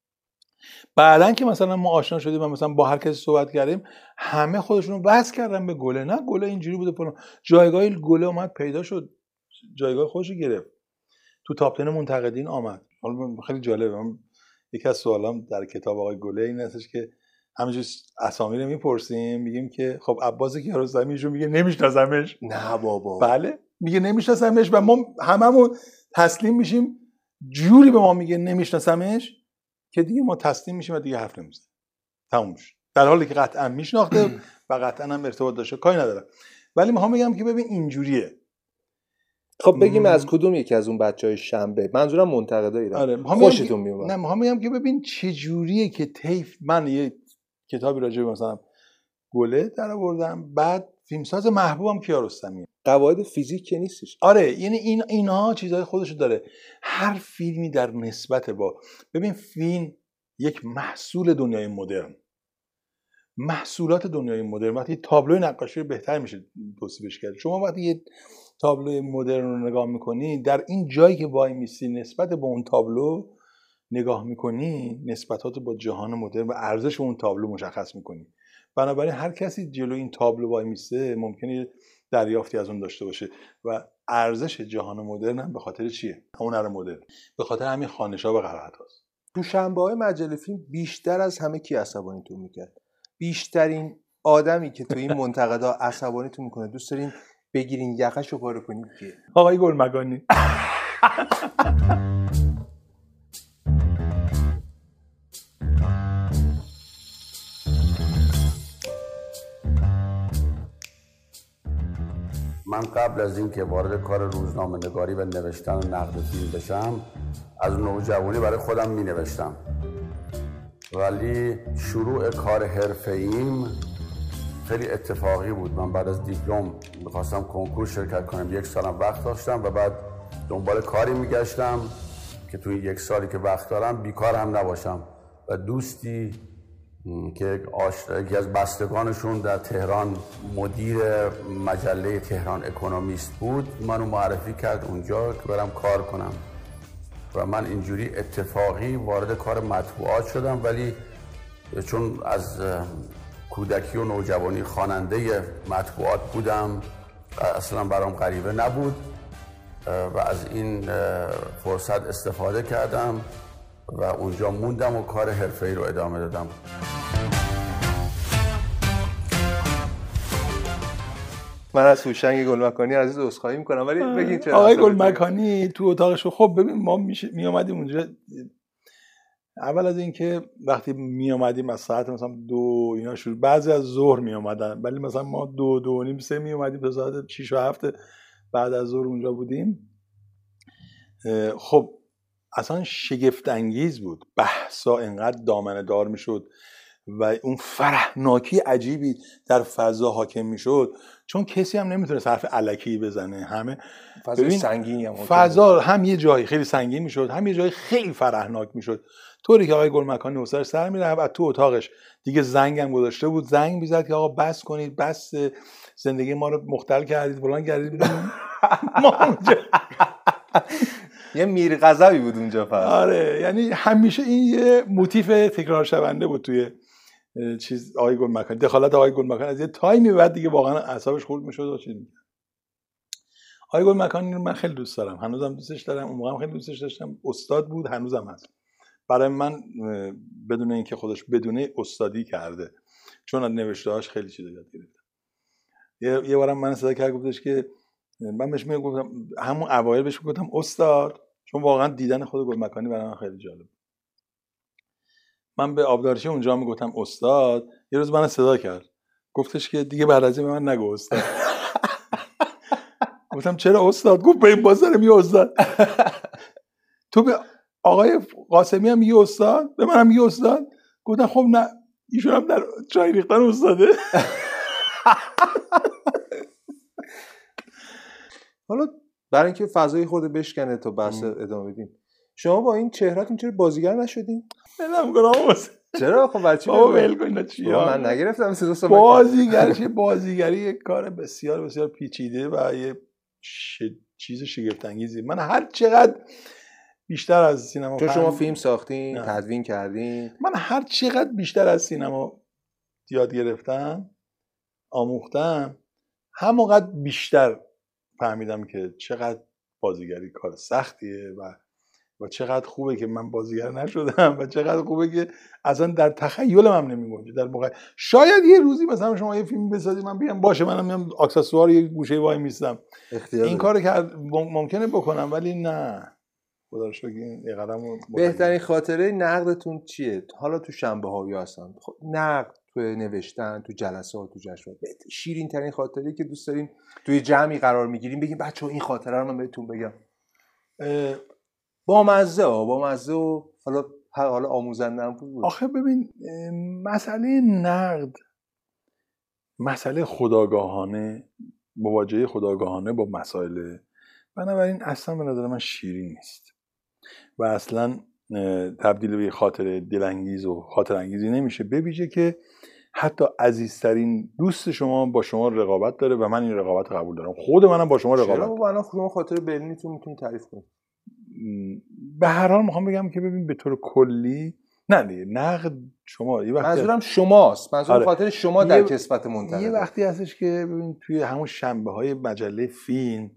بعدن که مثلا ما آشنا شدیم و مثلا با هر کسی صحبت کردیم همه خودشونو بس کردن به گله، نه گله اینجوری بوده فلان. جایگاه گله اومد پیدا شد، جایگاه خودشو گرفت، تو تاپ ده منتقدین آمد. حالا خیلی جالبه، من یکی از سوالام در کتاب آقای گله این هستش که همینجوری اسامی رو میپرسیم، میگیم که خب عباس کیارستمی ایشون میگه نمیشناسمش. نه بابا. بله میگه نمیشناسمش و ما هممون تسلیم میشیم، جوری به ما میگه نمیشناسمش که دیگه ما تسلیم میشیم و دیگه حرف نمیزنیم، تموم شد. در حالی که قطعا میشناخته و قطعا هم ارتباط داشته، کاری نداره. ولی میخوام بگم که ببین اینجوریه. خب بگیم از کدوم یکی از اون بچهای شنبه، منظورم منتقدایی آره خوشتون میومد. نه میخوام بگم که ببین چه جوریه که طیف. من یه کتابی راجع به مثلا گله در آوردم، بعد فیلمساز محبوبم کیارستمی. قواعد فیزیک که نیستش. آره یعنی این اینها چیزای خودشو داره. هر فیلمی در نسبت با ببین فیلم یک محصول دنیای مدرن، محصولات دنیای مدرن. وقتی تابلوی نقاشی رو بهتر میشه توصیفش کرد. شما وقتی یه تابلوی مدرن رو نگاه میکنی، در این جایی که وای میسی نسبت به اون تابلو نگاه میکنی، نسبتات با جهان مدرن و ارزش اون تابلو مشخص میکنی. بنابراین هر کسی جلو این تابلو وای میسته ممکنه دریافتی از اون داشته باشه و ارزش جهان مدرن هم به خاطر چیه؟ هنر مدرن، به خاطر همین خانش‌ها و قرائت‌هاست. تو شنبه‌های مجله فیلم بیشتر از همه کی عصبانیتون میکرد؟ بیشترین آدمی که تو این منتقدا عصبانیتون میکنه دوست دارین بگیرین یقه‌شو پاره کنین که آقای گلمکانی. من قبل از اینکه وارد کار روزنامه‌نگاری و نوشتن و نقد فیلم بشم از نوجوانی برای خودم می نوشتم، ولی شروع کار حرفه‌ایم خیلی اتفاقی بود. من بعد از دیپلم می‌خواستم کنکور شرکت کنم، یک سالم وقت داشتم و بعد دنبال کاری میگشتم که توی یک سالی که وقت دارم بیکار هم نباشم و دوستی که یکی از بستگانشون در تهران مدیر مجله تهران اکونومیست بود منو معرفی کرد اونجا که برم کار کنم و من اینجوری اتفاقی وارد کار مطبوعات شدم. ولی چون از کودکی و نوجوانی خواننده مطبوعات بودم اصلا برام غریبه نبود و از این فرصت استفاده کردم و اونجا موندم و کار حرفه‌ای رو ادامه دادم. من از هوشنگ گلمکانی عزیز عذرخواهی میکنم ولی بگین چرا آقای گلمکانی تو اتاقش. خب ببین ما می اومدیم اونجا، اول از اینکه وقتی می اومدیم از ساعت مثلا دو اینا شروع، بعضی از ظهر می اومدن ولی مثلا ما دو دو و نیم سه می اومدیم تا ساعت شش و هفت بعد از ظهر اونجا بودیم. خب اصلا شگفت انگیز بود، بحثا انقدر دامنه دار میشد، و اون فرحناکی عجیبی در فضا حاکم میشد، چون کسی هم نمیتونه حرف الکی بزنه، همه فضای سنگینی هم فضا هم یه جایی خیلی سنگین میشد، هم یه جایی خیلی فرحناک میشد، طوری که آقای گلمکانی حوصله‌اش سر میره و تو اتاقش دیگه زنگ هم گذاشته بود، زنگ میزد که آقا بس کنید، بس زندگی ما رو مختل کردید، فلان کردید. ما اونجا یه میر غضبی بود اونجا فقط. آره، یعنی همیشه این یه موتیف تکرار شونده بود توی چیز آقای گلمکانی، دخالت آقای گلمکانی از یه تایمی بعد دیگه واقعا اعصابش خورد میشد و چیز می‌کرد. آقای گلمکانی رو من خیلی دوست دارم، هنوزم دوستش دارم، اون موقع هم خیلی دوستش داشتم، استاد بود، هنوزم هست برای من، بدون اینکه خودش بدونه استادی کرده، چون از نوشته‌هاش خیلی چیزا یاد گرفتم. یه یه بارم من صدا کرد گفتش که من بهش میگفتم، همون اوایل بهش گفتم استاد، چون واقعا دیدن خود گلمکانی برای من خیلی جالب. من به آبدارچی اونجا میگفتم استاد، یه روز من صدا کرد گفتش که دیگه بعد از این به من نگو استاد. گفتم چرا استاد؟ گفت به این بازار میگه استاد. تو به آقای قاسمی هم میگه استاد، به منم میگه استاد؟ گفتم خب نه، ایشون هم در چای ریختن استاده. حالا برای اینکه فضای خورده بشکنه تا بحث ادامه بدیم، شما با این چهرهتون چرا بازیگر نشدین؟ نمیدونم گناه چرا؟ خب بچه بابا ول کن اینا چیه؟ من نگرفتم سه دو سال. بازیگری بازیگری یک کار بسیار بسیار پیچیده و یه ش... چیز شگفت انگیزی. من هر چقدر بیشتر از سینما، چون شما فیلم ساختین، نه. تدوین کردین، من هر چقدر بیشتر از سینما یاد گرفتم، آموختم، همونقدر بیشتر فهمیدم که چقدر بازیگری کار سختیه و و چقدر خوبه که من بازیگر نشدم و چقدر خوبه که اصلا در تخیلم هم نمیگنجه. در موقع شاید یه روزی مثلا شما یه فیلم بسازید من بگم باشه منم میام اکسسوار یه گوشه وای میستم، این کارو که ممکنه بکنم، ولی نه، خدا رو شکر این قدمو. بهترین خاطره نقدتون چیه؟ حالا تو شنبه ها یا اصلا خب نقد، تو نوشتن، تو جلسات، تو جشنواره، شیرین ترین خاطره که دوست دارین توی جمعی قرار میگیریم بگیم بچه‌ها این خاطره رو من بهتون بگم؟ با مزه ها با مزه و حالا حالا آموزنده هم بود. آخه ببین، مسئله نقد مسئله خودآگاهانه، مواجهه خودآگاهانه با مسائل، بنابراین اصلا به نظر من شیرین نیست و اصلا تبدیل به خاطر دلانگیز و خاطر انگیزی نمیشه، ببیشه که حتی عزیزترین دوست شما با شما رقابت داره و من این رقابت قبول دارم، خود منم با شما رقابت دارم. چرا الان شما خاطر برلینتون میتونید تعریف کنید؟ به هر حال میخوام بگم که ببین به طور کلی نه دیگه نقد شما یه وقتی منظورم شماست، منظورم آره. خاطر شما در کسبت منتقد. یه وقتی هستش که ببین توی همون شنبه های مجله فیلم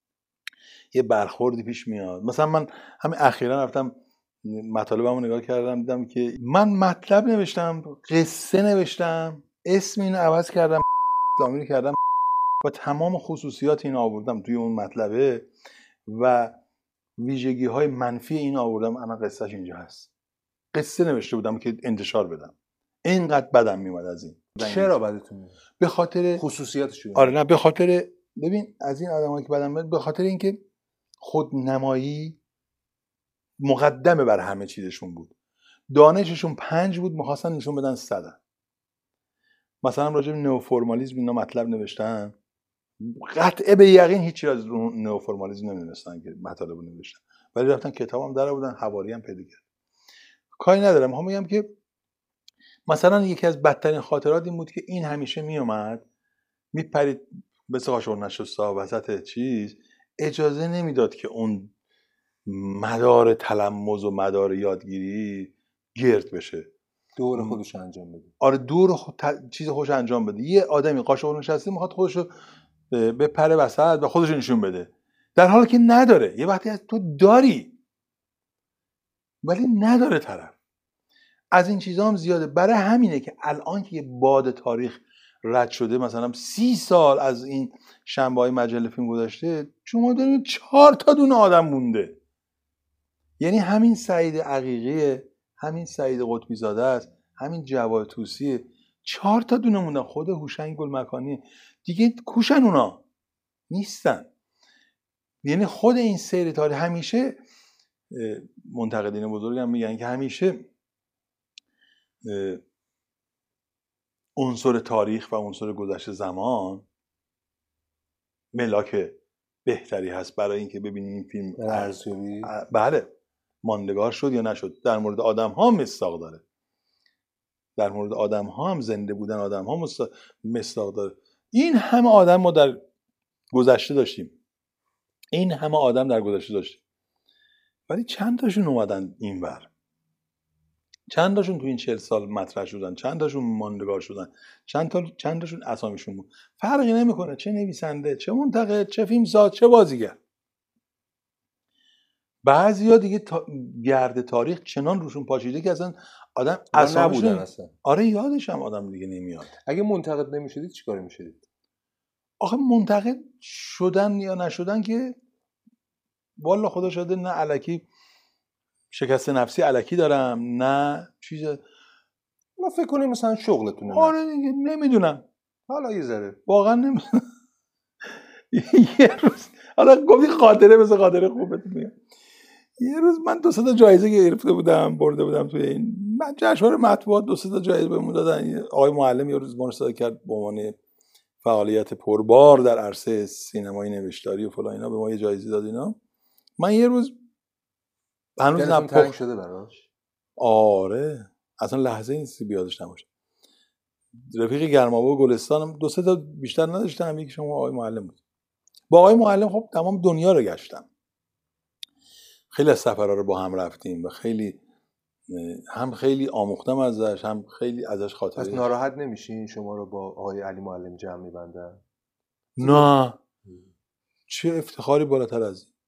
یه برخوردی پیش میاد. مثلا من همین اخیراً رفتم مطالبمو نگاه کردم، دیدم که من مطلب نوشتم، قصه نوشتم، اسم اینو عوض کردم، اسلامی رو کردم و تمام خصوصیات اینو آوردم توی اون مطلبه و ویژگی های منفی این آوردم، انا قصهش اینجا هست. قصه نوشته بودم که انتشار بدم، اینقدر بدم میومد از این. چرا بدتون میاد؟ به خاطر خصوصیاتش. آره نه، به خاطر ببین از این آدمایی که بدم میاد، به خاطر اینکه خودنمایی مقدمه بر همه چیزشون بود. دانششون پنج بود، می‌خواستن نشون بدن صدن. مثلا راجع به نئوفرمالیسم اینا مطلب نوشتن، قطعه به یقین هیچی از نئوفرمالیسم نمی‌دونستن که مطالب نوشتن، ولی رفتن کتابم در آوردن، حوالی هم پیدا کردن. کاری ندارم، میخوام بگم که مثلا یکی از بدترین خاطرات این بود که این همیشه میومد میپرید به قاشق نشسته وسط چیز، اجازه نمیداد که اون مدار تلمذ و مدار یادگیری گرد بشه، دور خودش انجام بده. آره دور خود ت... چیز خوش انجام بده. یه آدمی قاشق نشسته میخواد خودشو بپره وسط و خودش نشون بده، در حالی که نداره. یه وقتی از تو داری ولی نداره طرف. از این چیزا هم زیاده. برای همینه که الان که یه باد تاریخ رد شده، مثلا سی سال از این شنبه‌های مجله فیلم گذشته، شما دارید چهار تا دونه آدم مونده. یعنی همین سعید عقیقی، همین سعید قطبی زاده است، همین جواد طوسی، چهار تا دونه موندن. خود هوشنگ گلمکانی دیگه کوشن، اونا نیستن. یعنی خود این سیر تاریخ، همیشه منتقدین بزرگم میگن که همیشه عنصر تاریخ و عنصر گذشته زمان ملاک بهتری هست برای اینکه ببینیم این فیلم ارزیابی بله ماندگار شد یا نشد. در مورد آدم ها مصداق داره، در مورد آدم ها هم زنده بودن آدم ها مصداق داره. این همه آدم ما در گذشته داشتیم، این همه آدم در گذشته داشتیم، ولی چند تاشون اومدن اینور؟ چند تاشون تو این چهل سال مطرح شدن؟ چند تاشون ماندگار شدن؟ چند تا چند تاشون اسامیشون بود؟ فرقی نمیکنه چه نویسنده، چه منتقد، چه فیلمساز، چه بازیگر. بعضیا دیگه تا... گرد تاریخ چنان روشون پاشیده که اصلا آدم اسامیشون نبودن اصلا. آره یادش هم آدم دیگه نمیاد. اگه منتقد نمیشدید چیکار میشدید؟ آخه منتقد شدن یا نشدن که والله خدا شده نه الکی شکست نفسی الکی دارم نه چیز. ما فکر کنیم مثلا شغلتونه. آره دیگه نمیدونم، حالا یه ذره واقعا نمیدونم. یه روز حالا گفتی خاطره مثل خاطره خوبت میگم. یه روز من دو سه تا جایزه گرفته بودم، برده بودم توی این من جشنواره مطبوعات، دو سه تا جایزه بهمون دادن. آقای معلم یه روز منصاده کرد به عنوان فعالیت پربار در عرصه سینمایی نوشتاری و فلان اینا به ما یه جایزه داد اینا. من یه روز هنوز نپخت شده براش. آره اصلا لحظه این سی بیادش نباشه. رفیق گرمابه و گلستانم دو سه تا بیشتر نداشتم، یکی شما آقای معلم بود. با آقای معلم خب تمام دنیا رو گشتم، خیلی از سفرها رو با هم رفتیم و خیلی هم خیلی آموختم ازش، هم خیلی ازش خاطره. پس ناراحت نمیشین شما رو با آقای علی معلم جمع می‌بندن؟ نه چه افتخاری بالاتر از این.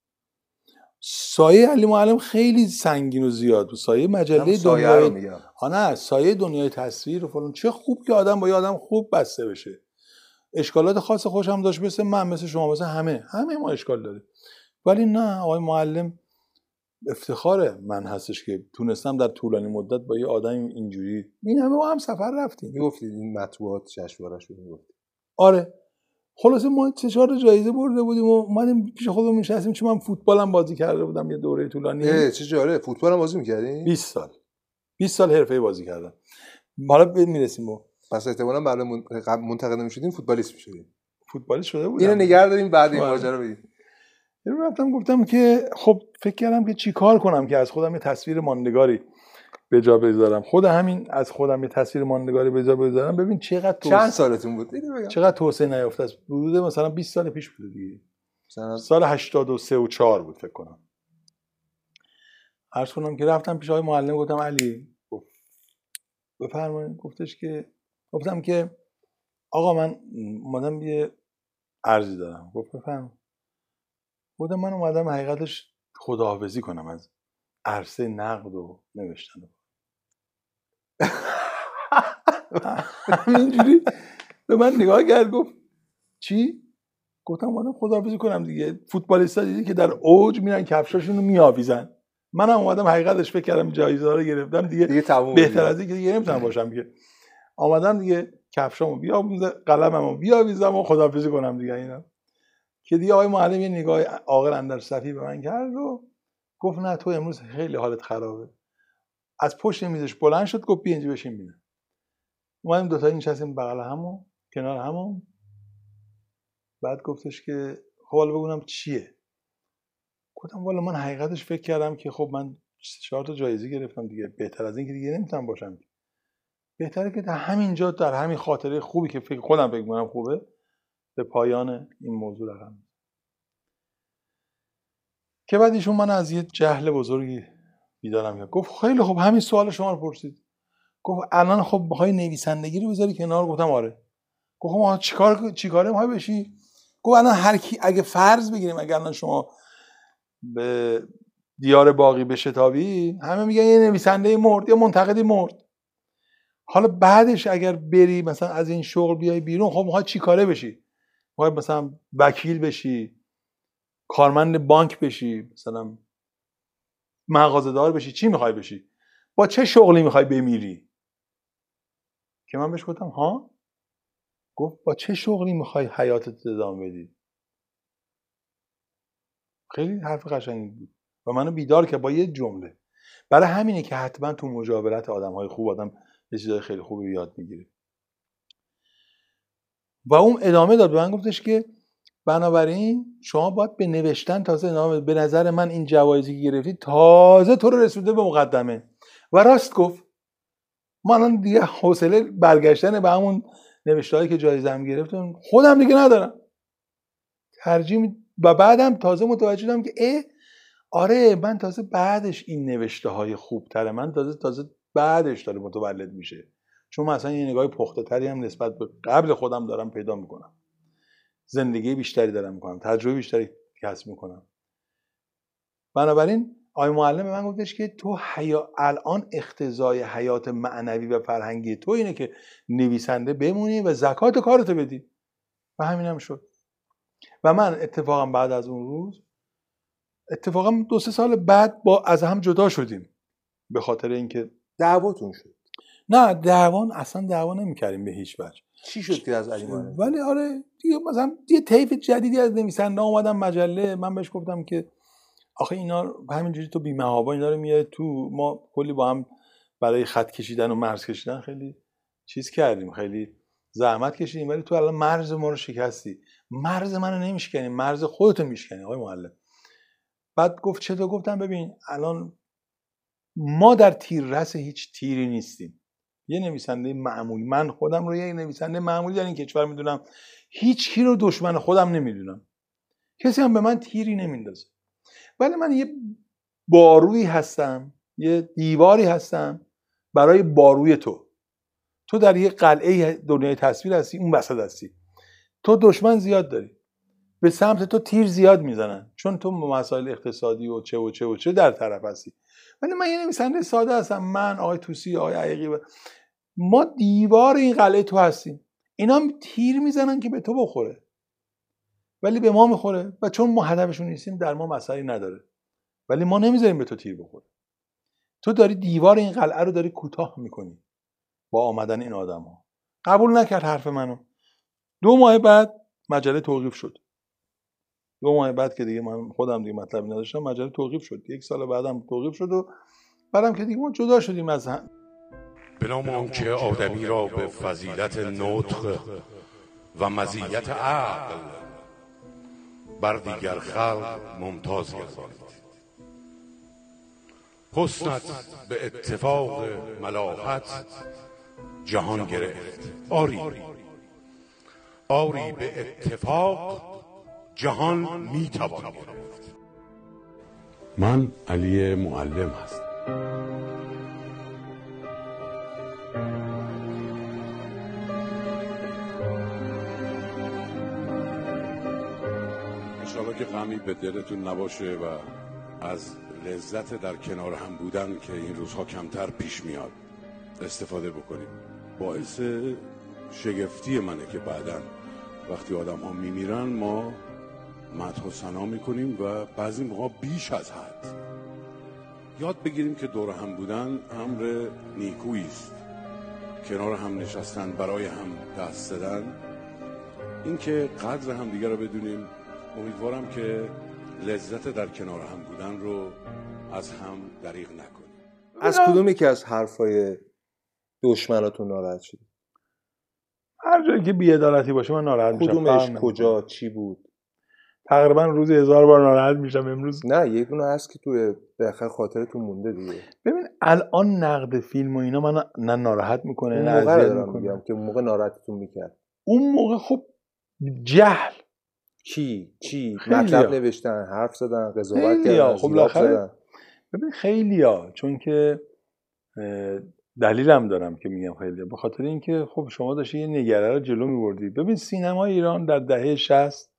سایه علی معلم خیلی سنگین و زیاد بود. سایه مجله دنیای ها نه سایه دنیای تصویر و فلان. چه خوب که آدم با یه آدم خوب بسته بشه. اشکالات خاص خوش هم داشت، مثل من مثل شما مثل همه همه ما اشکال داریم، ولی نه آقای معلم افتخاره من هستش که تونستم در طولانی مدت با یه آدم اینجوری این همه با هم سفر رفتیم. میگفتید این مطبوعات جشنواره‌اش رو میگفتید؟ آره خلاصه ما سه چهار جایزه برده بودیم و اومدیم پیش خودمون نشستیم، چون من فوتبالم بازی کرده بودم یه دوره طولانی. اه چه جالب، فوتبالم بازی می‌کردین؟ بیست سال بیست سال حرفه‌ای بازی کردم. حالا میرسیم و پس احتمالاً بعد منتقد نمی‌شدین فوتبالیست می‌شدین. فوتبالیست شده بودم. اینو نگه داریم بعد این ماجرا بگید. یه رو رفتم گفتم که خب فکر کردم که چی کار کنم که از خودم یه تصویر ماندگاری به جا بذارم. خود همین از خودم یه تصویر ماندگاری به جا بذارم. ببین چقدر توس... چند سالتون بود؟ دیدی بگم چقدر توسعه نیافته است. حدود مثلا بیست سال پیش بود دیگه. مثلا سال هشتاد و سه و چهار بود فکر کنم. عرض کنم که رفتم پیش آقای معلم گفتم علی گفت بفرمایید. گفتش که گفتم که آقا من اومدم یه عرضی دارم. گفت بفرمایید. گفتم من اومدم حقیقتش خداحافظی کنم از عرصه نقد و نوشتن. همینجوری به من نگاه کرد گفت چی؟ گفتم اومدم خداحافظی کنم دیگه. فوتبالیستا دیدی که در اوج میرن کفشاشون رو میآویزن، منم اومدم حقیقتش فکر کردم جایزه ها رو گرفتم دیگه, دیگه بهتر از اینکه دیگه نمیتونم باشم که آمدم دیگه کفشامو بیاویزم قلممو بیاویزم و خداحافظی کنم دیگه. اینا که دیگه آقای معلم یه نگاه عاقل اندر صفی به من کرد و گفت نه تو امروز خیلی حالت خرابه. از پشت میزش بلند شد گفت بیا اینجا بشین بینم. اومدیم دو تا نشستیم بغل همون کنار همون. بعد گفتش که خب حالا بگونم چیه. گفتم والا من حقیقتش فکر کردم که خب من چهار تا جایزه گرفتم دیگه، بهتر از این که دیگه نمیتونم باشم. بهتره که در همینجا در همین خاطره خوبی که فکر خودم فکر می‌کنم خوبه به پایان این موضوع رقم. که بعد ایشون من از یه جهل بزرگی بیدارم کرد. گفت خیلی خب همین سوال شما رو پرسید. گفت الان خب بخوای نویسندگی رو بذاری کنار؟ گفتم آره. گفت ما چیکار چیکاره می‌خوای بشی؟ گفت الان هر کی اگه فرض بگیریم اگه الان شما به دیار باقی بشتابی همه میگن یه نویسنده مرد یا منتقدی مرد. حالا بعدش اگر بری مثلا از این شغل بیای بیرون خب می‌خوای چیکاره بشی؟ می‌خوای مثلا وکیل بشی، کارمند بانک بشی، مثلا مغازه‌دار بشی، چی می‌خوای بشی؟ با چه شغلی می‌خوای بمیری؟ که من بهش گفتم ها؟ گفت با چه شغلی می‌خوای حیاتت ادامه بدی؟ خیلی حرف قشنگی بود و منو بیدار کرد با یه جمله. برای همینه که حتما تو مجاورت آدم‌های خوب آدم یه چیزای خیلی خوبی یاد می‌گیره. و اون ادامه داد، به من گفتش که بنابراین شما باید به نوشتن تازه ادامه. به نظر من این جوایزی که گرفتی تازه تو رو رسونده به مقدمه. و راست گفت. من الان دیگه حوصله برگشتن به همون نوشته‌هایی که جایزه‌ام گرفتم خودم دیگه ندارم. ترجیح و بعدم تازه متوجه شدم که اه آره من تازه بعدش این نوشته‌های خوب‌تره، من تازه تازه بعدش داره متولد میشه، چون مثلا یه نگاه پخته‌تری هم نسبت به قبل خودم دارم پیدا میکنم، زندگی بیشتری دارم میکنم، تجربه بیشتری کسب میکنم. بنابراین آقای معلم من گفتش که تو حیا... الان اقتضای حیات معنوی و فرهنگی تو اینه که نویسنده بمونی و زکات کارتو بدی. و همینم شد. و من اتفاقا بعد از اون روز اتفاقا دو سه سال بعد با از هم جدا شدیم به خاطر اینکه دعواتون شد. نه دعوان اصلا دعوا نمی‌کردیم به هیچ وجه. چی شد که از علی معلم؟ ولی آره دیگه مثلا یه طیف جدیدی از نویسنده اومدن مجله، من بهش گفتم که آخه اینا همینجوری تو بی‌محابا اینا رو میاد تو، ما کلی با هم برای خط کشیدن و مرز کشیدن خیلی چیز کردیم، خیلی زحمت کشیدیم، ولی تو الان مرز ما رو شکستی. مرز منو نمیشکنی، مرز خودتو میشکنی آقای معلم. بعد گفت چطور؟ گفتم ببین الان ما در تیررس هیچ تیری نیستیم. یه نویسنده معمولی، من خودم رو یه نویسنده معمولی در این کشور میدونم، هیچ کی رو دشمن خودم نمیدونم، کسی هم به من تیری نمیندازه، ولی من یه بارویی هستم، یه دیواری هستم برای باروی تو. تو در یه قلعه دنیای تصویر هستی، اون وسط هستی، تو دشمن زیاد داری، به سمت تو تیر زیاد میزنن چون تو مسائل اقتصادی و چه و چه و چه در طرف هستی. ولی من یه نویسنده ساده هستم، من آقای توسی، آقای عقیقی، ما دیوار این قلعه تو هستیم، اینا هم تیر میزنن که به تو بخوره ولی به ما میخوره و چون ما هدفشون نیستیم در ما مسئله نداره، ولی ما نمیذاریم به تو تیر بخوره. تو داری دیوار این قلعه رو داری کوتاه میکنی با آمدن این آدما. قبول نکرد حرف منو. دو ماه بعد مجله توقیف شد. دو ماه بعد که دیگه من خودم دیگه مطلبی نداشتم مجله توقیف شد. یک سال بعدم توقیف شد و بعدم که دیگه ما جدا شدیم از هم. به نام آنکه آدمی را به فضیلت نطق و مزیت عقل بر دیگر خلق ممتاز گردانید. حسنت به اتفاق ملاحت جهان گرفت. آری آری به اتفاق جهان میتوان گرفت. من علی معلم هستم. انشاءالله که غمی به دلتون نباشه و از لذت در کنار هم بودن که این روزها کمتر پیش میاد استفاده بکنیم. باعث شگفتی منه که بعداً وقتی آدم ها میمیرن ما مدح و ثنا میکنیم و بعضی موقع بیش از حد. یاد بگیریم که دور هم بودن امر نیکویی است. کنار هم نشستن، برای هم دست زدن، این که قدر هم دیگر رو بدونیم. امیدوارم که لذت در کنار هم بودن رو از هم دریغ نکنیم. از کدوم یکی از حرفای دشمناتون ناراحت شدید؟ هر جایی که بی‌عدالتی باشه من ناراحت میشم. کدومش کجا چی بود؟ تقریبا روزی هزار بار ناراحت میشم. امروز نه یه دونه هست که توی بخیر خاطرتون مونده دیگه. ببین الان نقد فیلم و اینا من نه ناراحت میکنه نه اذیت اذیت میکنه که موقع ناراحتتون میکرد. اون موقع خب جهل کی چی مطلب نوشتن، حرف زدن، قضاوت کردن، خب بالاخره ببین خیلیا، چون که دلیلم دارم که میگم خیلیا، به خاطر اینکه خب شما داشتی یه نگره رو جلو میبردی. ببین سینما ایران در دهه شصت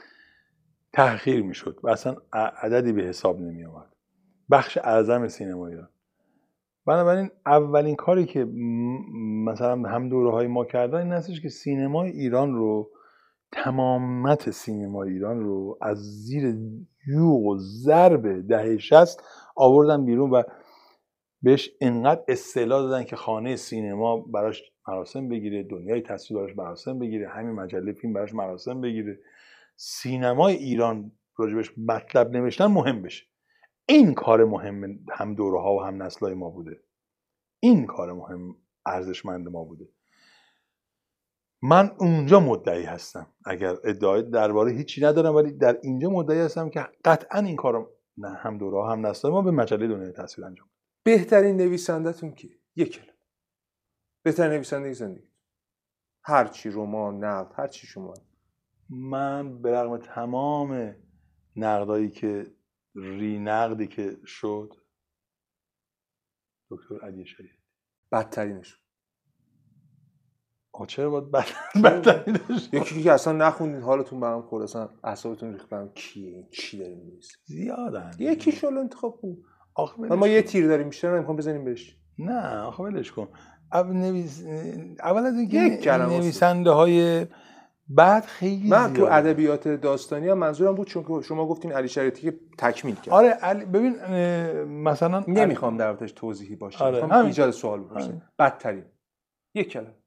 تحقیر میشد و اصلا عددی به حساب نمی اومد، بخش اعظم سینما ایران. بنابراین اولین کاری که مثلا هم دوره های ما کردن این هستش که سینما ایران رو، تمامت سینما ایران رو از زیر یوغ و ضرب دهه شصت آوردن بیرون و بهش انقدر اصطلاح دادن که خانه سینما براش مراسم بگیره، دنیای تصویر براش مراسم بگیره، همین مجله فیلم براش مراسم بگیره، سینمای ایران راجبش مطلب نوشتن مهم بشه. این کار مهم هم دوره ها و هم نسل‌های ما بوده. این کار مهم ارزشمند ما بوده. من اونجا مدعی هستم، اگر ادعای درباره هیچی ندارم ولی در اینجا مدعی هستم که قطعا این کارو نه هم دوره هم نسل ما به مجله دنیای تصویر انجام. بهترین نویسنده‌تون کیه؟ یک کلمه. بهترین نویسنده زندگی. هر چی، رمان، نقد، هر چی شما. من به رغم تمام نقدایی که ری نقدی که شد، دکتر علی شریعتی. بدترینش. آ چرا باید بد بدترینش؟ یکی که اصلا نخوندید حالتون به هم خورد، اصلا اعصابتون ریخت به هم، کیه؟ چی داریم می‌نویسید؟ زیادن. یکیش رو انتخاب کن. آخه ما یه تیر داریم بیشتر نمی‌خوام بزنیم بهش. نه آخه ولش کن. اول نویس اول از اینکه یک کلمه نویسنده های بعد خیلی من تو زیاده. ادبیات داستانی هم منظورم بود چون که شما گفتین علی شریعتی که تکمیل کرد. آره علی ببین مثلا نمیخوام در موردش توضیحی باشه. آره. میخوام ایجاد سوال بپرسم. بدترین یک کلمه.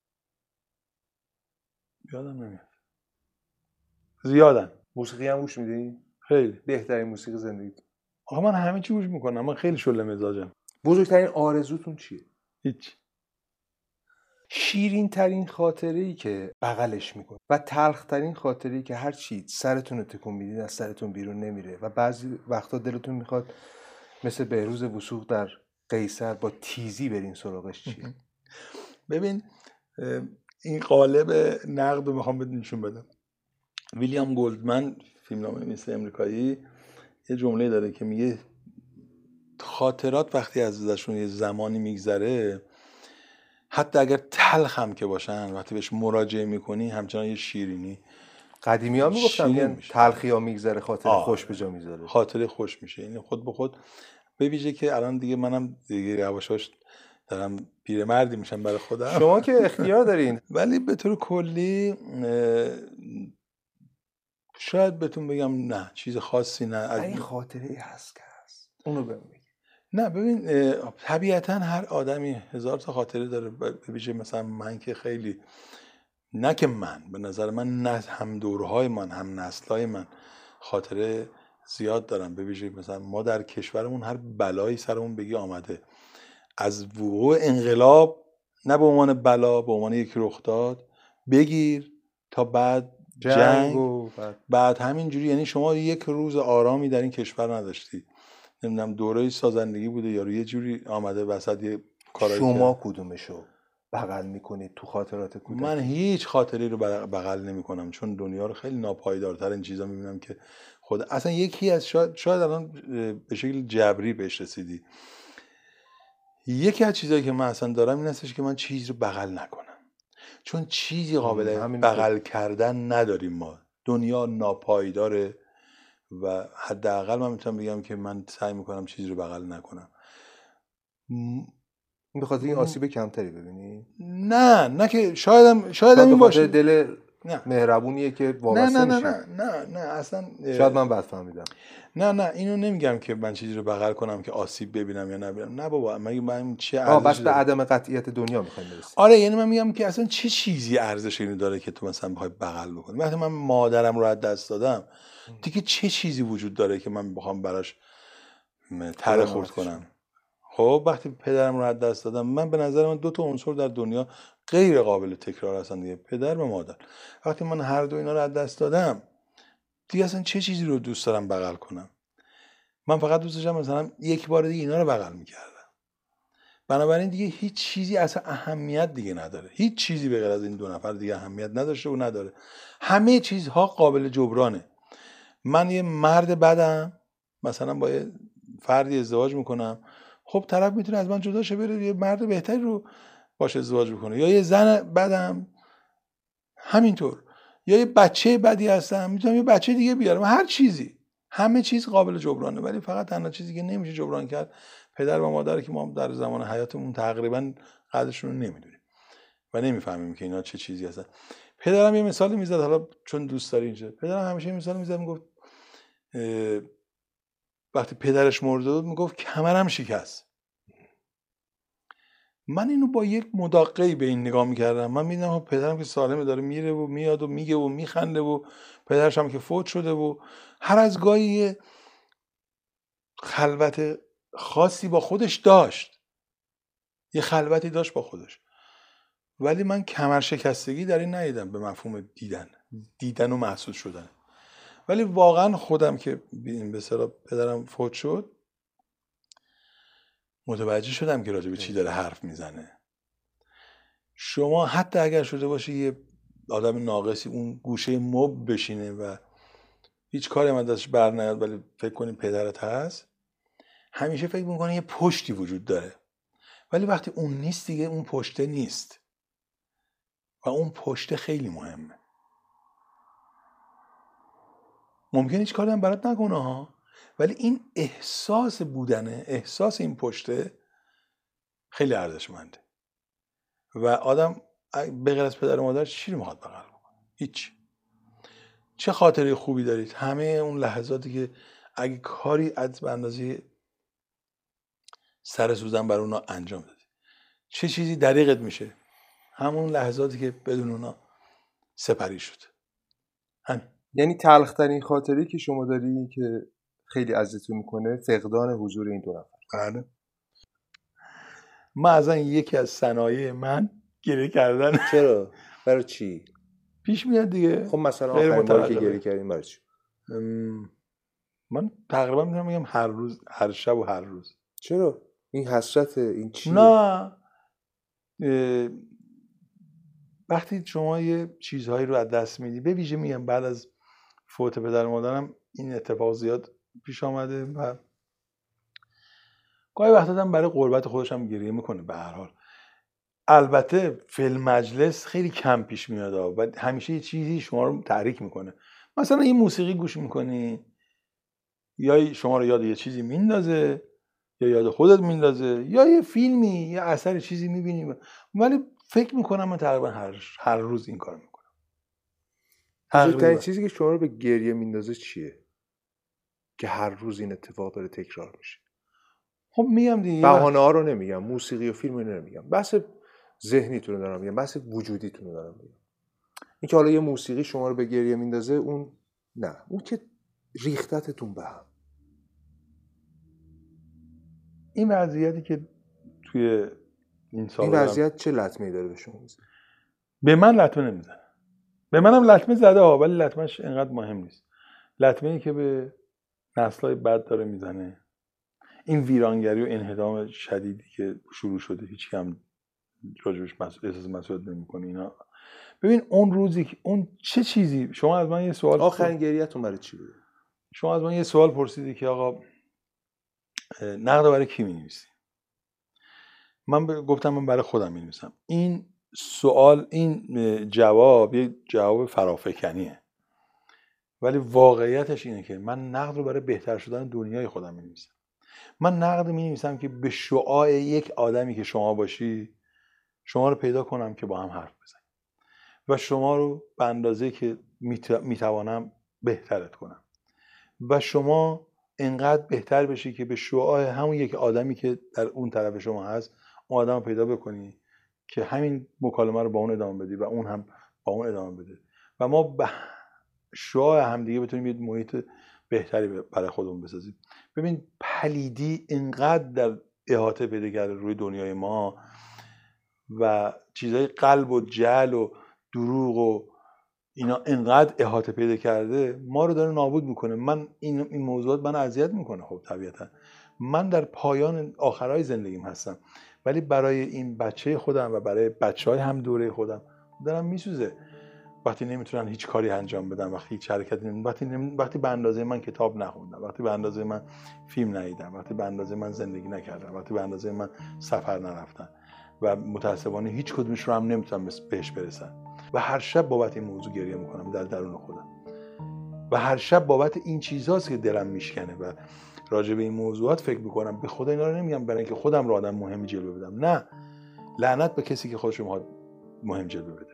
یادم نمیاد. زیادن. موسیقی هم گوش میدین؟ خیلی. بهترین موسیقی زندگی. آخه من همه چی گوش میکنم. من خیلی شله مزاجم. بزرگترین آرزوتون چیه؟ هیچ. شیرین ترین خاطره‌ای که بغلش میکنه و تلخ ترین خاطره‌ای که هر چی سرتون رو تکون میدید از سرتون بیرون نمیره و بعضی وقتا دلتون میخواد مثل بهروز وثوق در قیصر با تیزی برین سراغش چیه؟ ببین این قالب نقد رو میخوام بهت نشون بدم. ویلیام گلدمن فیلمنامه‌نویس امریکایی یه جمله داره که میگه خاطرات وقتی ازشون یه زمانی میگذره حتی اگر تلخ هم که باشن وقتی بهش مراجعه میکنی همچنان یه شیرینی. قدیمی ها میگفتن یعنی تلخی ها میگذره خاطر خوش به جا میذاره. خاطره خوش میشه. یعنی خود به خود به ویژه که الان دیگه منم دیگه یواشاش دارم پیرمردی میشم برای خودم. شما که اختیار دارین. ولی به طور کلی شاید بهتون بگم نه چیز خاصی نه. این خاطره هست که هست اونو بهم بگید. نه ببین طبیعتا هر آدمی هزار تا خاطره داره. به ویژه مثلا من که خیلی نه که من به نظر من نه هم دورهای من هم نسل‌های من خاطره زیاد دارم. به ویژه مثلا ما در کشورمون هر بلایی سرمون بگی آمده، از وقوع انقلاب نه به عنوان بلا به عنوان یک رخ داد بگیر تا بعد جنگ, جنگ و بعد, بعد همینجوری. یعنی شما یک روز آرامی در این کشور نداشتی. نمیدونم دوره سازندگی بوده یا یه جوری آمده وسط یه کارایی. شما کدومشو بغل میکنید تو خاطرات کودکی؟ من هیچ خاطری رو بغل نمیکنم چون دنیا رو خیلی ناپایدارتر این چیزا میبینم که خود اصلا یکی از شاید, شاید الان به شکل جبری بهش رسیدی. یکی از چیزایی که من اصلا دارم این هستش که من چیز رو بغل نکنم چون چیزی قابل بغل کردن نداریم. ما دنیا ناپایداره و حداقل من میتونم بگم که من سعی میکنم چیزی رو بغل نکنم. به خاطر این آسیب کمتری ببینی؟ نه نه که شاید شاید این باشه دل نه. مهربونیه که وابسته نه نه میشه. نه نه نه اصلا شاید من بد فهمیدم. نه نه اینو نمیگم که من چیزی رو بغل کنم که آسیب ببینم یا نبینم. نه بابا مگه من چه ارزشی بس به عدم قطعیت دنیا میخوایم برسیم. آره یعنی من میگم که اصلا چه چیزی ارزش اینو داره که تو مثلا بخوای بغل بکنی. وقتی من مادرم رو از دست دادم دیگه چه چیزی وجود داره که من بخوام براش تره خورد کنم؟ خب وقتی پدرم رو از دست دادم من به نظر من دو تا عنصر در دنیا غیر قابل تکرار هستن دیگه، پدر و مادر. وقتی من هر دو اینا رو از دست دادم دیگه اصلا چه چیزی رو دوست دارم بغل کنم؟ من فقط دوست داشتم مثلا یک بار دیگه اینا رو بغل میکردم. بنابراین دیگه هیچ چیزی اصلا اهمیت دیگه نداره. هیچ چیزی به غیر از این دو نفر دیگه اهمیت نداشته و نداره. همه چیزها قابل جبرانه. من یه مرد بدم مثلا با یه فردی ازدواج میکنم، خب طرف میتونه از من جدا شه بره یه مرد بهتری رو باش ازدواج بکنه. یا یه زن بدم همینطور، یا یه بچه بدی هستم میتونم یه بچه دیگه بیارم. هر چیزی، همه چیز قابل جبرانه. ولی فقط تنها چیزی که نمیشه جبران کرد پدر و مادر که ما در زمان حیاتمون تقریبا قدرشون رو نمیدونیم و نمیفهمیم که اینا چه چیزی هستن. پدرم یه مثالی میزد، حالا چون دوست داری اینجا، پدرم همیشه یه مثال میزد، میگفت وقتی پدرش مرده بود میگفت کمرم شکست. من اینو با یک مداقه‌ای به این نگاه میکردم. من میدیدم پدرم که سالمه داره میره و میاد و میگه و میخنده و پدرش هم که فوت شده و هر از گاهی یه خلوت خاصی با خودش داشت، یه خلوتی داشت با خودش ولی من کمر شکستگی در این ندیدم به مفهوم دیدن دیدن و محسوس شدن. ولی واقعا خودم که به اصطلاح پدرم فوت شد متوجه شدم که راجع به چی داره حرف میزنه. شما حتی اگر شده باشه یه آدم ناقصی اون گوشه مب بشینه و هیچ کاری هم ازش بر نیاد، ولی فکر کنی پدرت هست، همیشه فکر میکنه یه پشتی وجود داره. ولی وقتی اون نیست دیگه اون پشته نیست و اون پشته خیلی مهمه. ممکن هیچ کاری هم برات نکنه ها، ولی این احساس بودنه، احساس این پشته خیلی ارزشمنده. و آدم به غیر از پدر و مادر چی رو میخواد بغل بکنه؟ هیچ. چه خاطره خوبی دارید؟ همه اون لحظاتی که اگه کاری از به اندازه سر سوزن بر اونا انجام دادی، چه چیزی دریغت میشه؟ همون لحظاتی که بدون اونا سپری شد. همین. یعنی تلخترین خاطری که شما داری که خیلی اذیتتون میکنه فقدان حضور این دو نفر. بله. من اصلا یکی از صنایع من گریه کردن. چرا؟ برای چی؟ پیش میاد دیگه. خب مثلا آخرین باری که گریه کردین برای چی؟ من تقریبا میتونم بگم هر روز، هر شب و هر روز. چرا؟ این حسرت این چیه؟ نه، وقتی شما یه چیزهایی رو از دست میدی، به ویژه میگم بعد از فوت پدر و مادرم این اتفاق زیاد پیش آمده و گاهی وقتا هم برای قربت خودش هم گریه میکنه. به هر حال البته فیلم مجلس خیلی کم پیش میاد و همیشه یه چیزی شما رو تحریک میکنه. مثلا این موسیقی گوش میکنی یا شما رو یاد یه چیزی میندازه یا یاد خودت میندازه، یا یه فیلمی یا اثر چیزی میبینی. ولی فکر میکنم من تقریبا هر هر روز این کار میکنم. بزرگترین چیزی که شما رو به گریه میندازه چیه که هر روز این اتفاق داره تکرار میشه؟ خب میگم دیگه، بهانه ها رو نمیگم، موسیقی و فیلم رو نمیگم، بحث ذهنیتون رو دارم میگم، بحث وجودیتون رو دارم میگم. این که حالا یه موسیقی شما رو به گریه میندازه، اون نه، اون که ریختتتون به هم. این وضعیتی که توی این سال این وضعیت چه لطمه‌ای داره به شما میزنه؟ به من لطمه نمیزنه. به منم لطمه زده ها، ولی لطمهش اینقدر مهم نیست. لطمه‌ای که به نسل‌های بعد داره میزنه، این ویرانگری و انهدام شدیدی که شروع شده، هیچ کم راجبش احساس مسئولیت نمی‌کنه. اینا ببین اون روزی که اون چه چیزی، شما از من یه سوال آخرین گریه‌تون برای چی بود؟ شما از من یه سوال پرسیدی که آقا نقد برای کی می‌نویسی؟ من گفتم من برای خودم می‌نویسم. این سوال، این جواب یه جواب فرافکنیه، ولی واقعیتش اینه که من نقد رو برای بهتر شدن دنیای خودم می‌نویسم. من نقد می‌نویسم که به شعاع یک آدمی که شما باشی شما رو پیدا کنم که با هم حرف بزنیم و شما رو به اندازه‌ای که میتوانم بهترت کنم و شما انقدر بهتر بشی که به شعاع همون یک آدمی که در اون طرف شما هست اون آدم رو پیدا بکنی که همین مکالمه رو با اون ادامه بدی و اون هم با اون ادامه بده و ما به شعاع همدیگه بتونیم یه محیط بهتری برای خودمون بسازیم. ببین پلیدی اینقدر در احاطه پیدا کرده روی دنیای ما و چیزای قلب و جعل و دروغ و اینا اینقدر احاطه پیدا کرده، ما رو داره نابود میکنه. من این این موضوعات من اذیت میکنه. خب طبیعتا من در پایان آخرای زندگیم هستم، ولی برای این بچه خودم و برای بچهای هم دوره خودم دارم میسوزه وقتی نمیتونن هیچ کاری انجام بدن، وقتی هیچ حرکتی نمی... وقتی نمی... وقتی به اندازه من کتاب نخوندم، وقتی به اندازه من فیلم ندیدم، وقتی به اندازه من زندگی نکردم، وقتی به اندازه من سفر نرفتم و متاسفانه هیچ کدومش رو هم نمیتونم بهش برسن و هر شب بابت این موضوع گریه میکنم در درون خودم و هر شب بابت این چیزاست که دلم میشکنه و راجع به این موضوعات فکر میکنم. به خدا اینا رو نمیگم برای اینکه خودم رو آدم مهمی جلوه بدم، نه، لعنت به کسی که خودش رو مهم جلوه بده.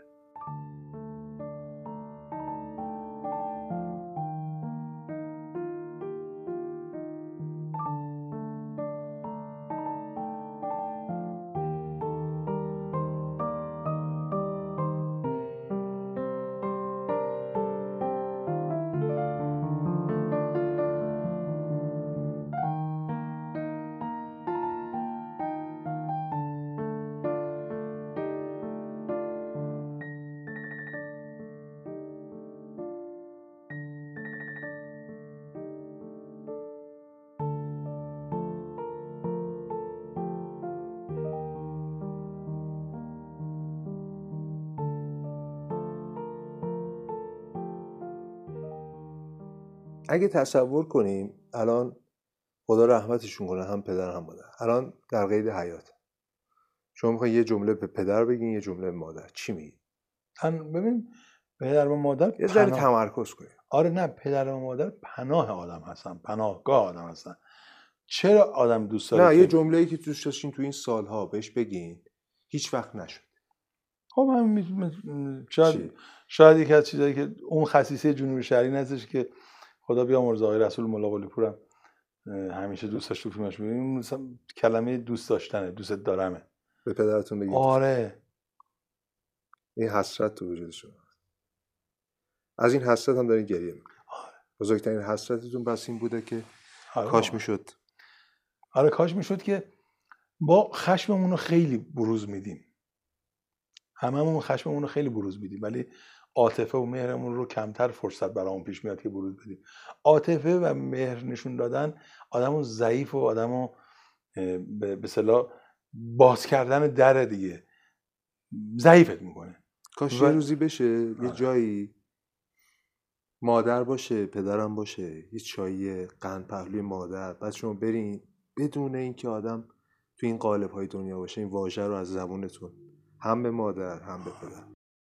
اگه تصور کنیم الان خدا رحمتشون کنه هم پدر هم مادر الان در قید حیات، شما میخواین یه جمله به پدر بگین یه جمله به مادر، چی میگی؟ ببین پدر و مادر یه ذره تمرکز کنیم. آره نه، پدر و مادر پناه آدم هستن، پناهگاه آدم هستن. چرا آدم دوست داره؟ نه که... یه جمله‌ای که دوست داشتین تو این سالها بهش بگین هیچ وقت نشد. خب هم شاید شاید یکی از چیزایی که اون خصیصه جنوب شهری نستش که خدا بیامرزه آقای رسول ملا قلی پورم همیشه دوست داشت تو فیلمش ببینیم، مثلا کلمه دوست داشتنه، دوست دارمه. به پدرتون بگید. آره این حسرت تو وجود شما، از این حسرت هم دارین گریه میکنید. آره. بزرگترین حسرتتون بس این بوده که آره. کاش میشد. آره کاش میشد که با خشممون رو خیلی بروز میدیم، هممون خشممون رو خیلی بروز میدیم، ولی عاطفه و مهرمون رو کمتر فرصت برامون پیش میاد که بروز بدیم. عاطفه و مهر نشون دادن آدمو ضعیف و آدمو به اصطلاح باز کردن در دیگه ضعیفت میکنه. کاش و... یه روزی بشه یه جایی مادر باشه، پدرم باشه، یه چایی قند پهلوی مادر، بعد شما برین بدون اینکه آدم تو این قالب‌های دنیا باشه این واژه رو از زبونتون هم به مادر هم به پدر.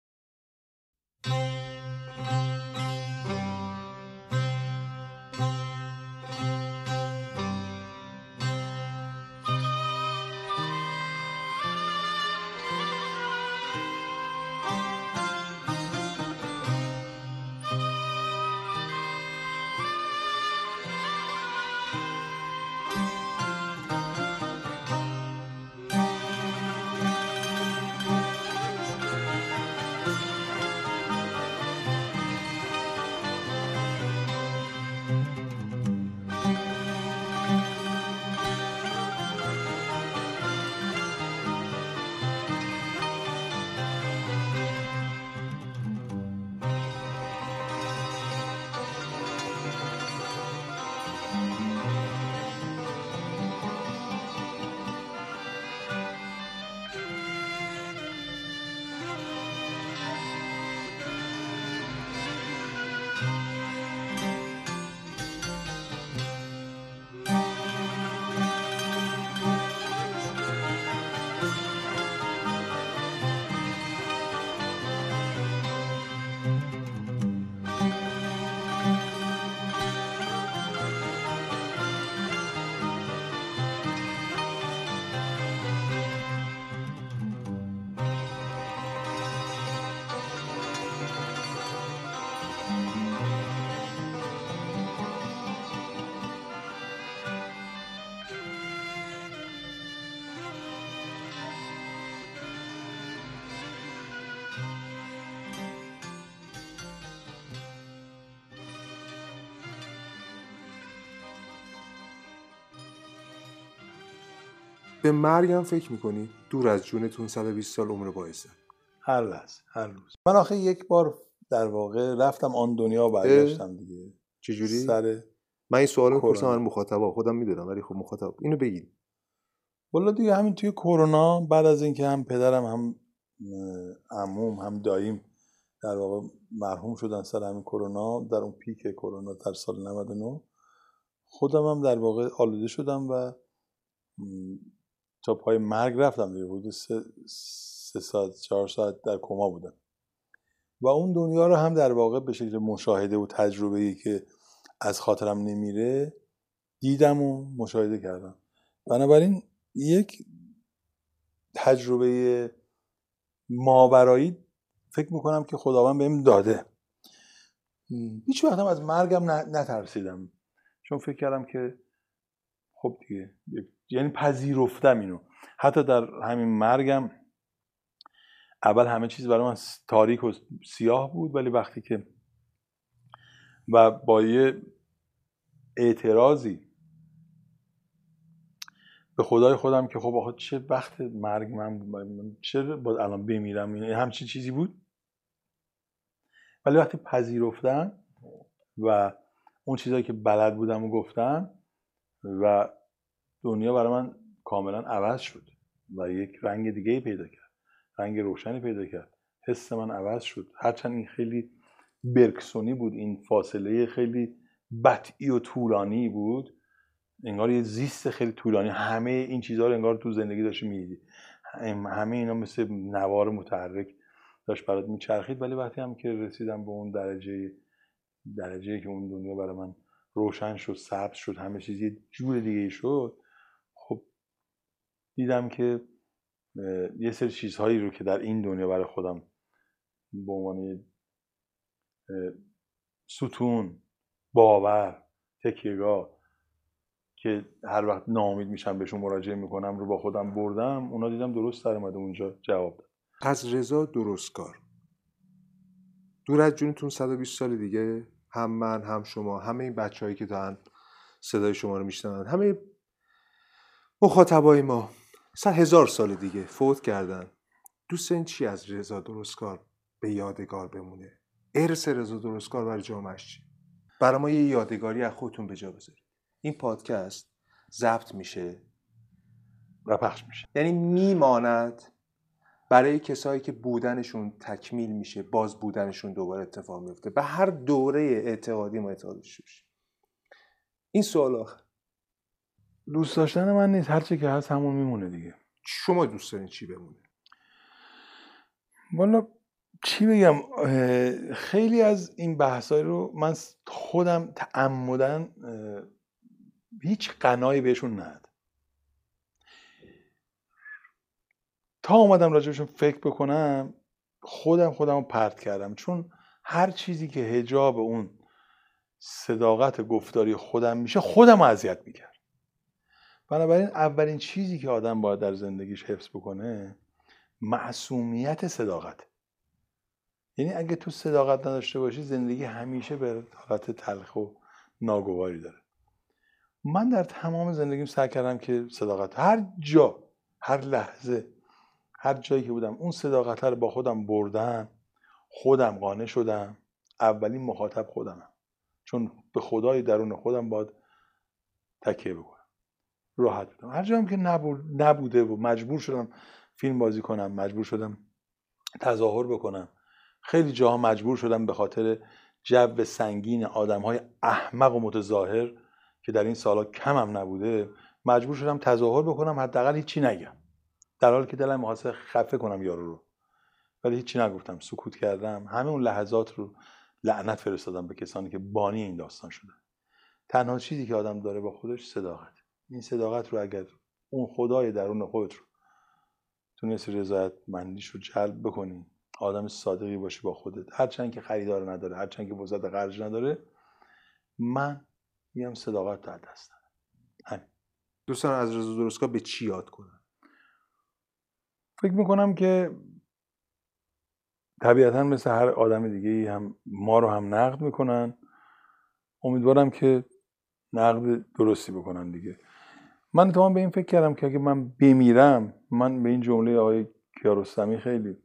به مرگ هم فکر میکنی؟ دور از جونتون صد و بیست سال عمر باعثه. هر لحظه هر روز. من آخه یک بار در واقع رفتم آن دنیا برگشتم دیگه. چجوری؟ سر من این سوالو میپرسم من مخاطبا خودم میدونم ولی خب مخاطب اینو بگید. والا دیگه همین توی کرونا بعد از اینکه هم پدرم هم عموم هم داییم در واقع مرحوم شدن سر همین کرونا، در اون پیک کرونا در سال نود و نه خودم هم در واقع آلوده شدم و تا پای مرگ رفتم دیگه. حدود سه, سه ساعت چهار ساعت در کما بودم و اون دنیا رو هم در واقع به شکل مشاهده و تجربه‌ای که از خاطرم نمیره دیدم و مشاهده کردم. بنابراین یک تجربه ماورایی فکر میکنم که خداوند بهم داده. هیچ وقت هم از مرگم نترسیدم، چون فکر کردم که خب دیگه، یعنی پذیرفتم اینو. حتی در همین مرگم اول همه چیز برای من تاریک و سیاه بود، ولی وقتی که و با یه اعتراضی به خدای خودم که خب آخه چه وقت مرگ من، چرا باید الان بمیرم، این همچین چیزی بود. ولی وقتی پذیرفتم و اون چیزایی که بلد بودم و گفتم و دنیا برای من کاملا عوض شد و یک رنگ دیگه پیدا کرد، رنگ روشنی پیدا کرد، حس من عوض شد. هرچند این خیلی برکسونی بود، این فاصله خیلی بطئی و طولانی بود، انگار یه زیست خیلی طولانی، همه این چیزها رو انگار تو زندگی داشتی میدیدی، همه اینا مثل نوار متحرک داشت برات میچرخید. ولی وقتی هم که رسیدم به اون درجه درجه‌ای که اون دنیا برای من روشن شد، سبز شد، همه چیز یه جور دیگه شد، خب دیدم که یه سری چیزهایی رو که در این دنیا برای خودم به عنوان ستون، باور، تکیه‌گاه که هر وقت ناامید میشم بهشون مراجعه میکنم رو با خودم بردم، اونا دیدم درست در اومده اونجا جواب داد. از رضا درستکار دور از جونتون صد و بیست سال دیگه هم من هم شما، همه این بچه‌هایی که دارن صدای شما رو میشنون، همه مخاطبای ما صد هزار سال دیگه فوت کردن، دوست این چی از رضا درستکار به یادگار بمونه؟ ارث رضا درستکار برای جامعه‌اش چی؟ برای ما یه یادگاری از خودتون به جا بذارید. این پادکست ضبط میشه و پخش میشه، یعنی میماند برای کسایی که بودنشون تکمیل میشه، باز بودنشون دوباره اتفاق میفته، به هر دوره اعتقادی ما اعتقادش میشه. این سوال آخر دوست داشتن من نیست، هرچی که هست همون میمونه دیگه. شما دوست دارین چی بمونه؟ والا چی بگم، خیلی از این بحثای رو من خودم تعمدن هیچ قنایی بهشون ندادم. تا اومدم راجبشون فکر بکنم خودم خودم رو پرت کردم، چون هر چیزی که حجاب اون صداقت گفتاری خودم میشه خودم رو اذیت میکرد. بنابراین اولین چیزی که آدم باید در زندگیش حفظ بکنه معصومیت صداقت. یعنی اگه تو صداقت نداشته باشی زندگی همیشه به حالت تلخ و ناگواری داره. من در تمام زندگیم سعی کردم که صداقت هر جا، هر لحظه، هر جایی که بودم اون صداقت رو با خودم بردم، خودم قانع شدم. اولین مخاطب خودمم، چون به خدای درون خودم باید تکیه بکنم، راحت بودم. هر جایی که نبود نبوده و مجبور شدم فیلم بازی کنم، مجبور شدم تظاهر بکنم، خیلی جاها مجبور شدم به خاطر جو سنگین آدم‌های احمق و متظاهر که در این سالا کم هم نبوده، مجبور شدم تظاهر بکنم، حداقل هیچی نگم، در حالی که دلم می‌خواست خفه کنم یارو رو، ولی هیچی نگفتم، سکوت کردم. همه اون لحظات رو لعنت فرستادم به کسانی که بانی این داستان شدن. تنها چیزی که آدم داره با خودش صداقت. این صداقت رو اگر اون خدای درون خودت رو تونستی رضایت مندیش رو جلب بکنی، آدم صادقی باشی با خودت، هرچند که خریدار نداره، هرچند که وسعت خرج نداره، من میگم صداقت تا دست دارم. همین. دوستان از رضا درستکار به چی یاد کنن؟ فکر میکنم که طبیعتاً مثل هر آدم دیگه‌ای هم ما رو هم نقد میکنن. امیدوارم که نقد درستی بکنن دیگه. من تمام به این فکر کردم که اگه من بمیرم، من به این جمله آقای کیارستمی خیلی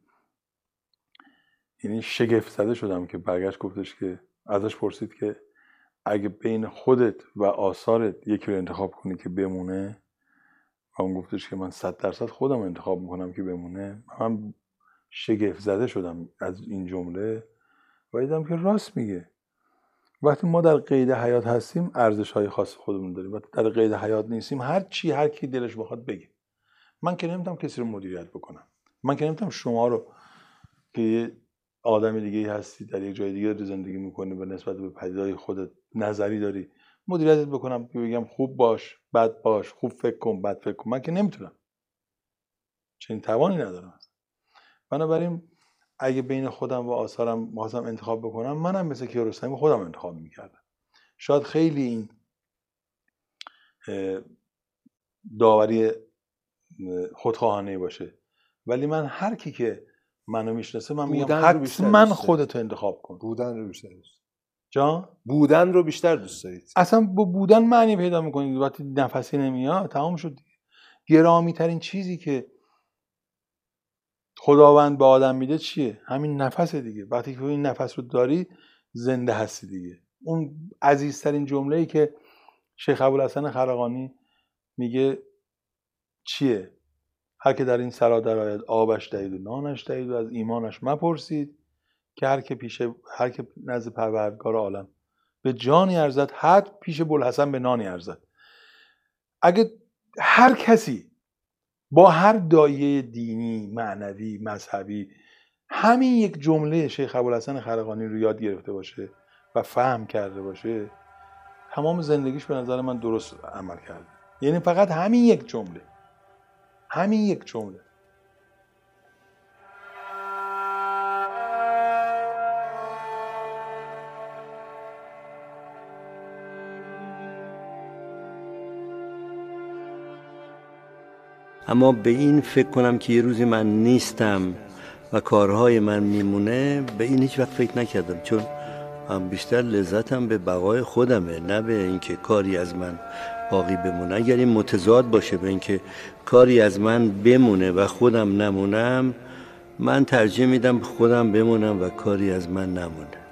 یعنی شگفت زده شدم که برگشت گفتش که ازش پرسید که اگه بین خودت و آثارت یکی رو انتخاب کنی که بمونه، و اون گفتش که من صد درصد خودم رو انتخاب میکنم که بمونه. من شگفت زده شدم از این جمله و دیدم که راست میگه. وقتی ما در قید حیات هستیم ارزش های خاص خودمون داریم، وقتی در قید حیات نیستیم هر چی هر کی دلش بخواد بگه. من که نمیتونم کسی رو مدیریت بکنم، من که نمیتونم شما رو که یه آدم دیگه هستی در یک جای دیگه زندگی میکنی و نسبت به پدیده‌های خودت نظری داری مدیریتت بکنم که بگم خوب باش بد باش، خوب فکر کن بد فکر کن. من که نمیتونم، چنین توانی ندارم. بنابراین اگه بین خودم و آثارم می‌خواستم انتخاب بکنم، منم مثل کیارستمی خودم انتخاب میکردم. شاید خیلی این داوری خودخواهانه باشه، ولی من هر کی که منو میشناسه من میگم حتما خودتو انتخاب کن. بودن رو بیشتر دوست جان بودن رو بیشتر دوست دارید. اصلا با بودن معنی پیدا میکنید. وقتی نفسی نمیاد تمام شد دیگه. گرامی ترین چیزی که خداوند به آدم میده چیه؟ همین نفس دیگه. وقتی که این نفس رو داری زنده هستی دیگه. اون عزیزترین جمله‌ای که شیخ ابوالحسن خرقانی میگه چیه؟ هر که در این سرا درآید آبش دهید و نانش دهید و از ایمانش مپرسید که هر که پیش هر که نزد پروردگار عالم به جانی ارزد، حد پیش بوالحسن به نانی ارزد. اگه هر کسی با هر دایه دینی، معنوی، مذهبی همین یک جمله شیخ ابوالحسن خرقانی رو یاد گرفته باشه و فهم کرده باشه، تمام زندگیش به نظر من درست عمل کرده. یعنی فقط همین یک جمله، همین یک جمله. اما به این فکر کنم که یه روزی من نیستم و کارهای من میمونه، به این هیچ وقت فکر نکردم، چون هم بیشتر لذتم به بقای خودمه، نه به اینکه کاری از من باقی بمونه. اگر این متضاد باشه به اینکه کاری از من بمونه و خودم نمونم، من ترجیح میدم خودم بمونم و کاری از من نمونه.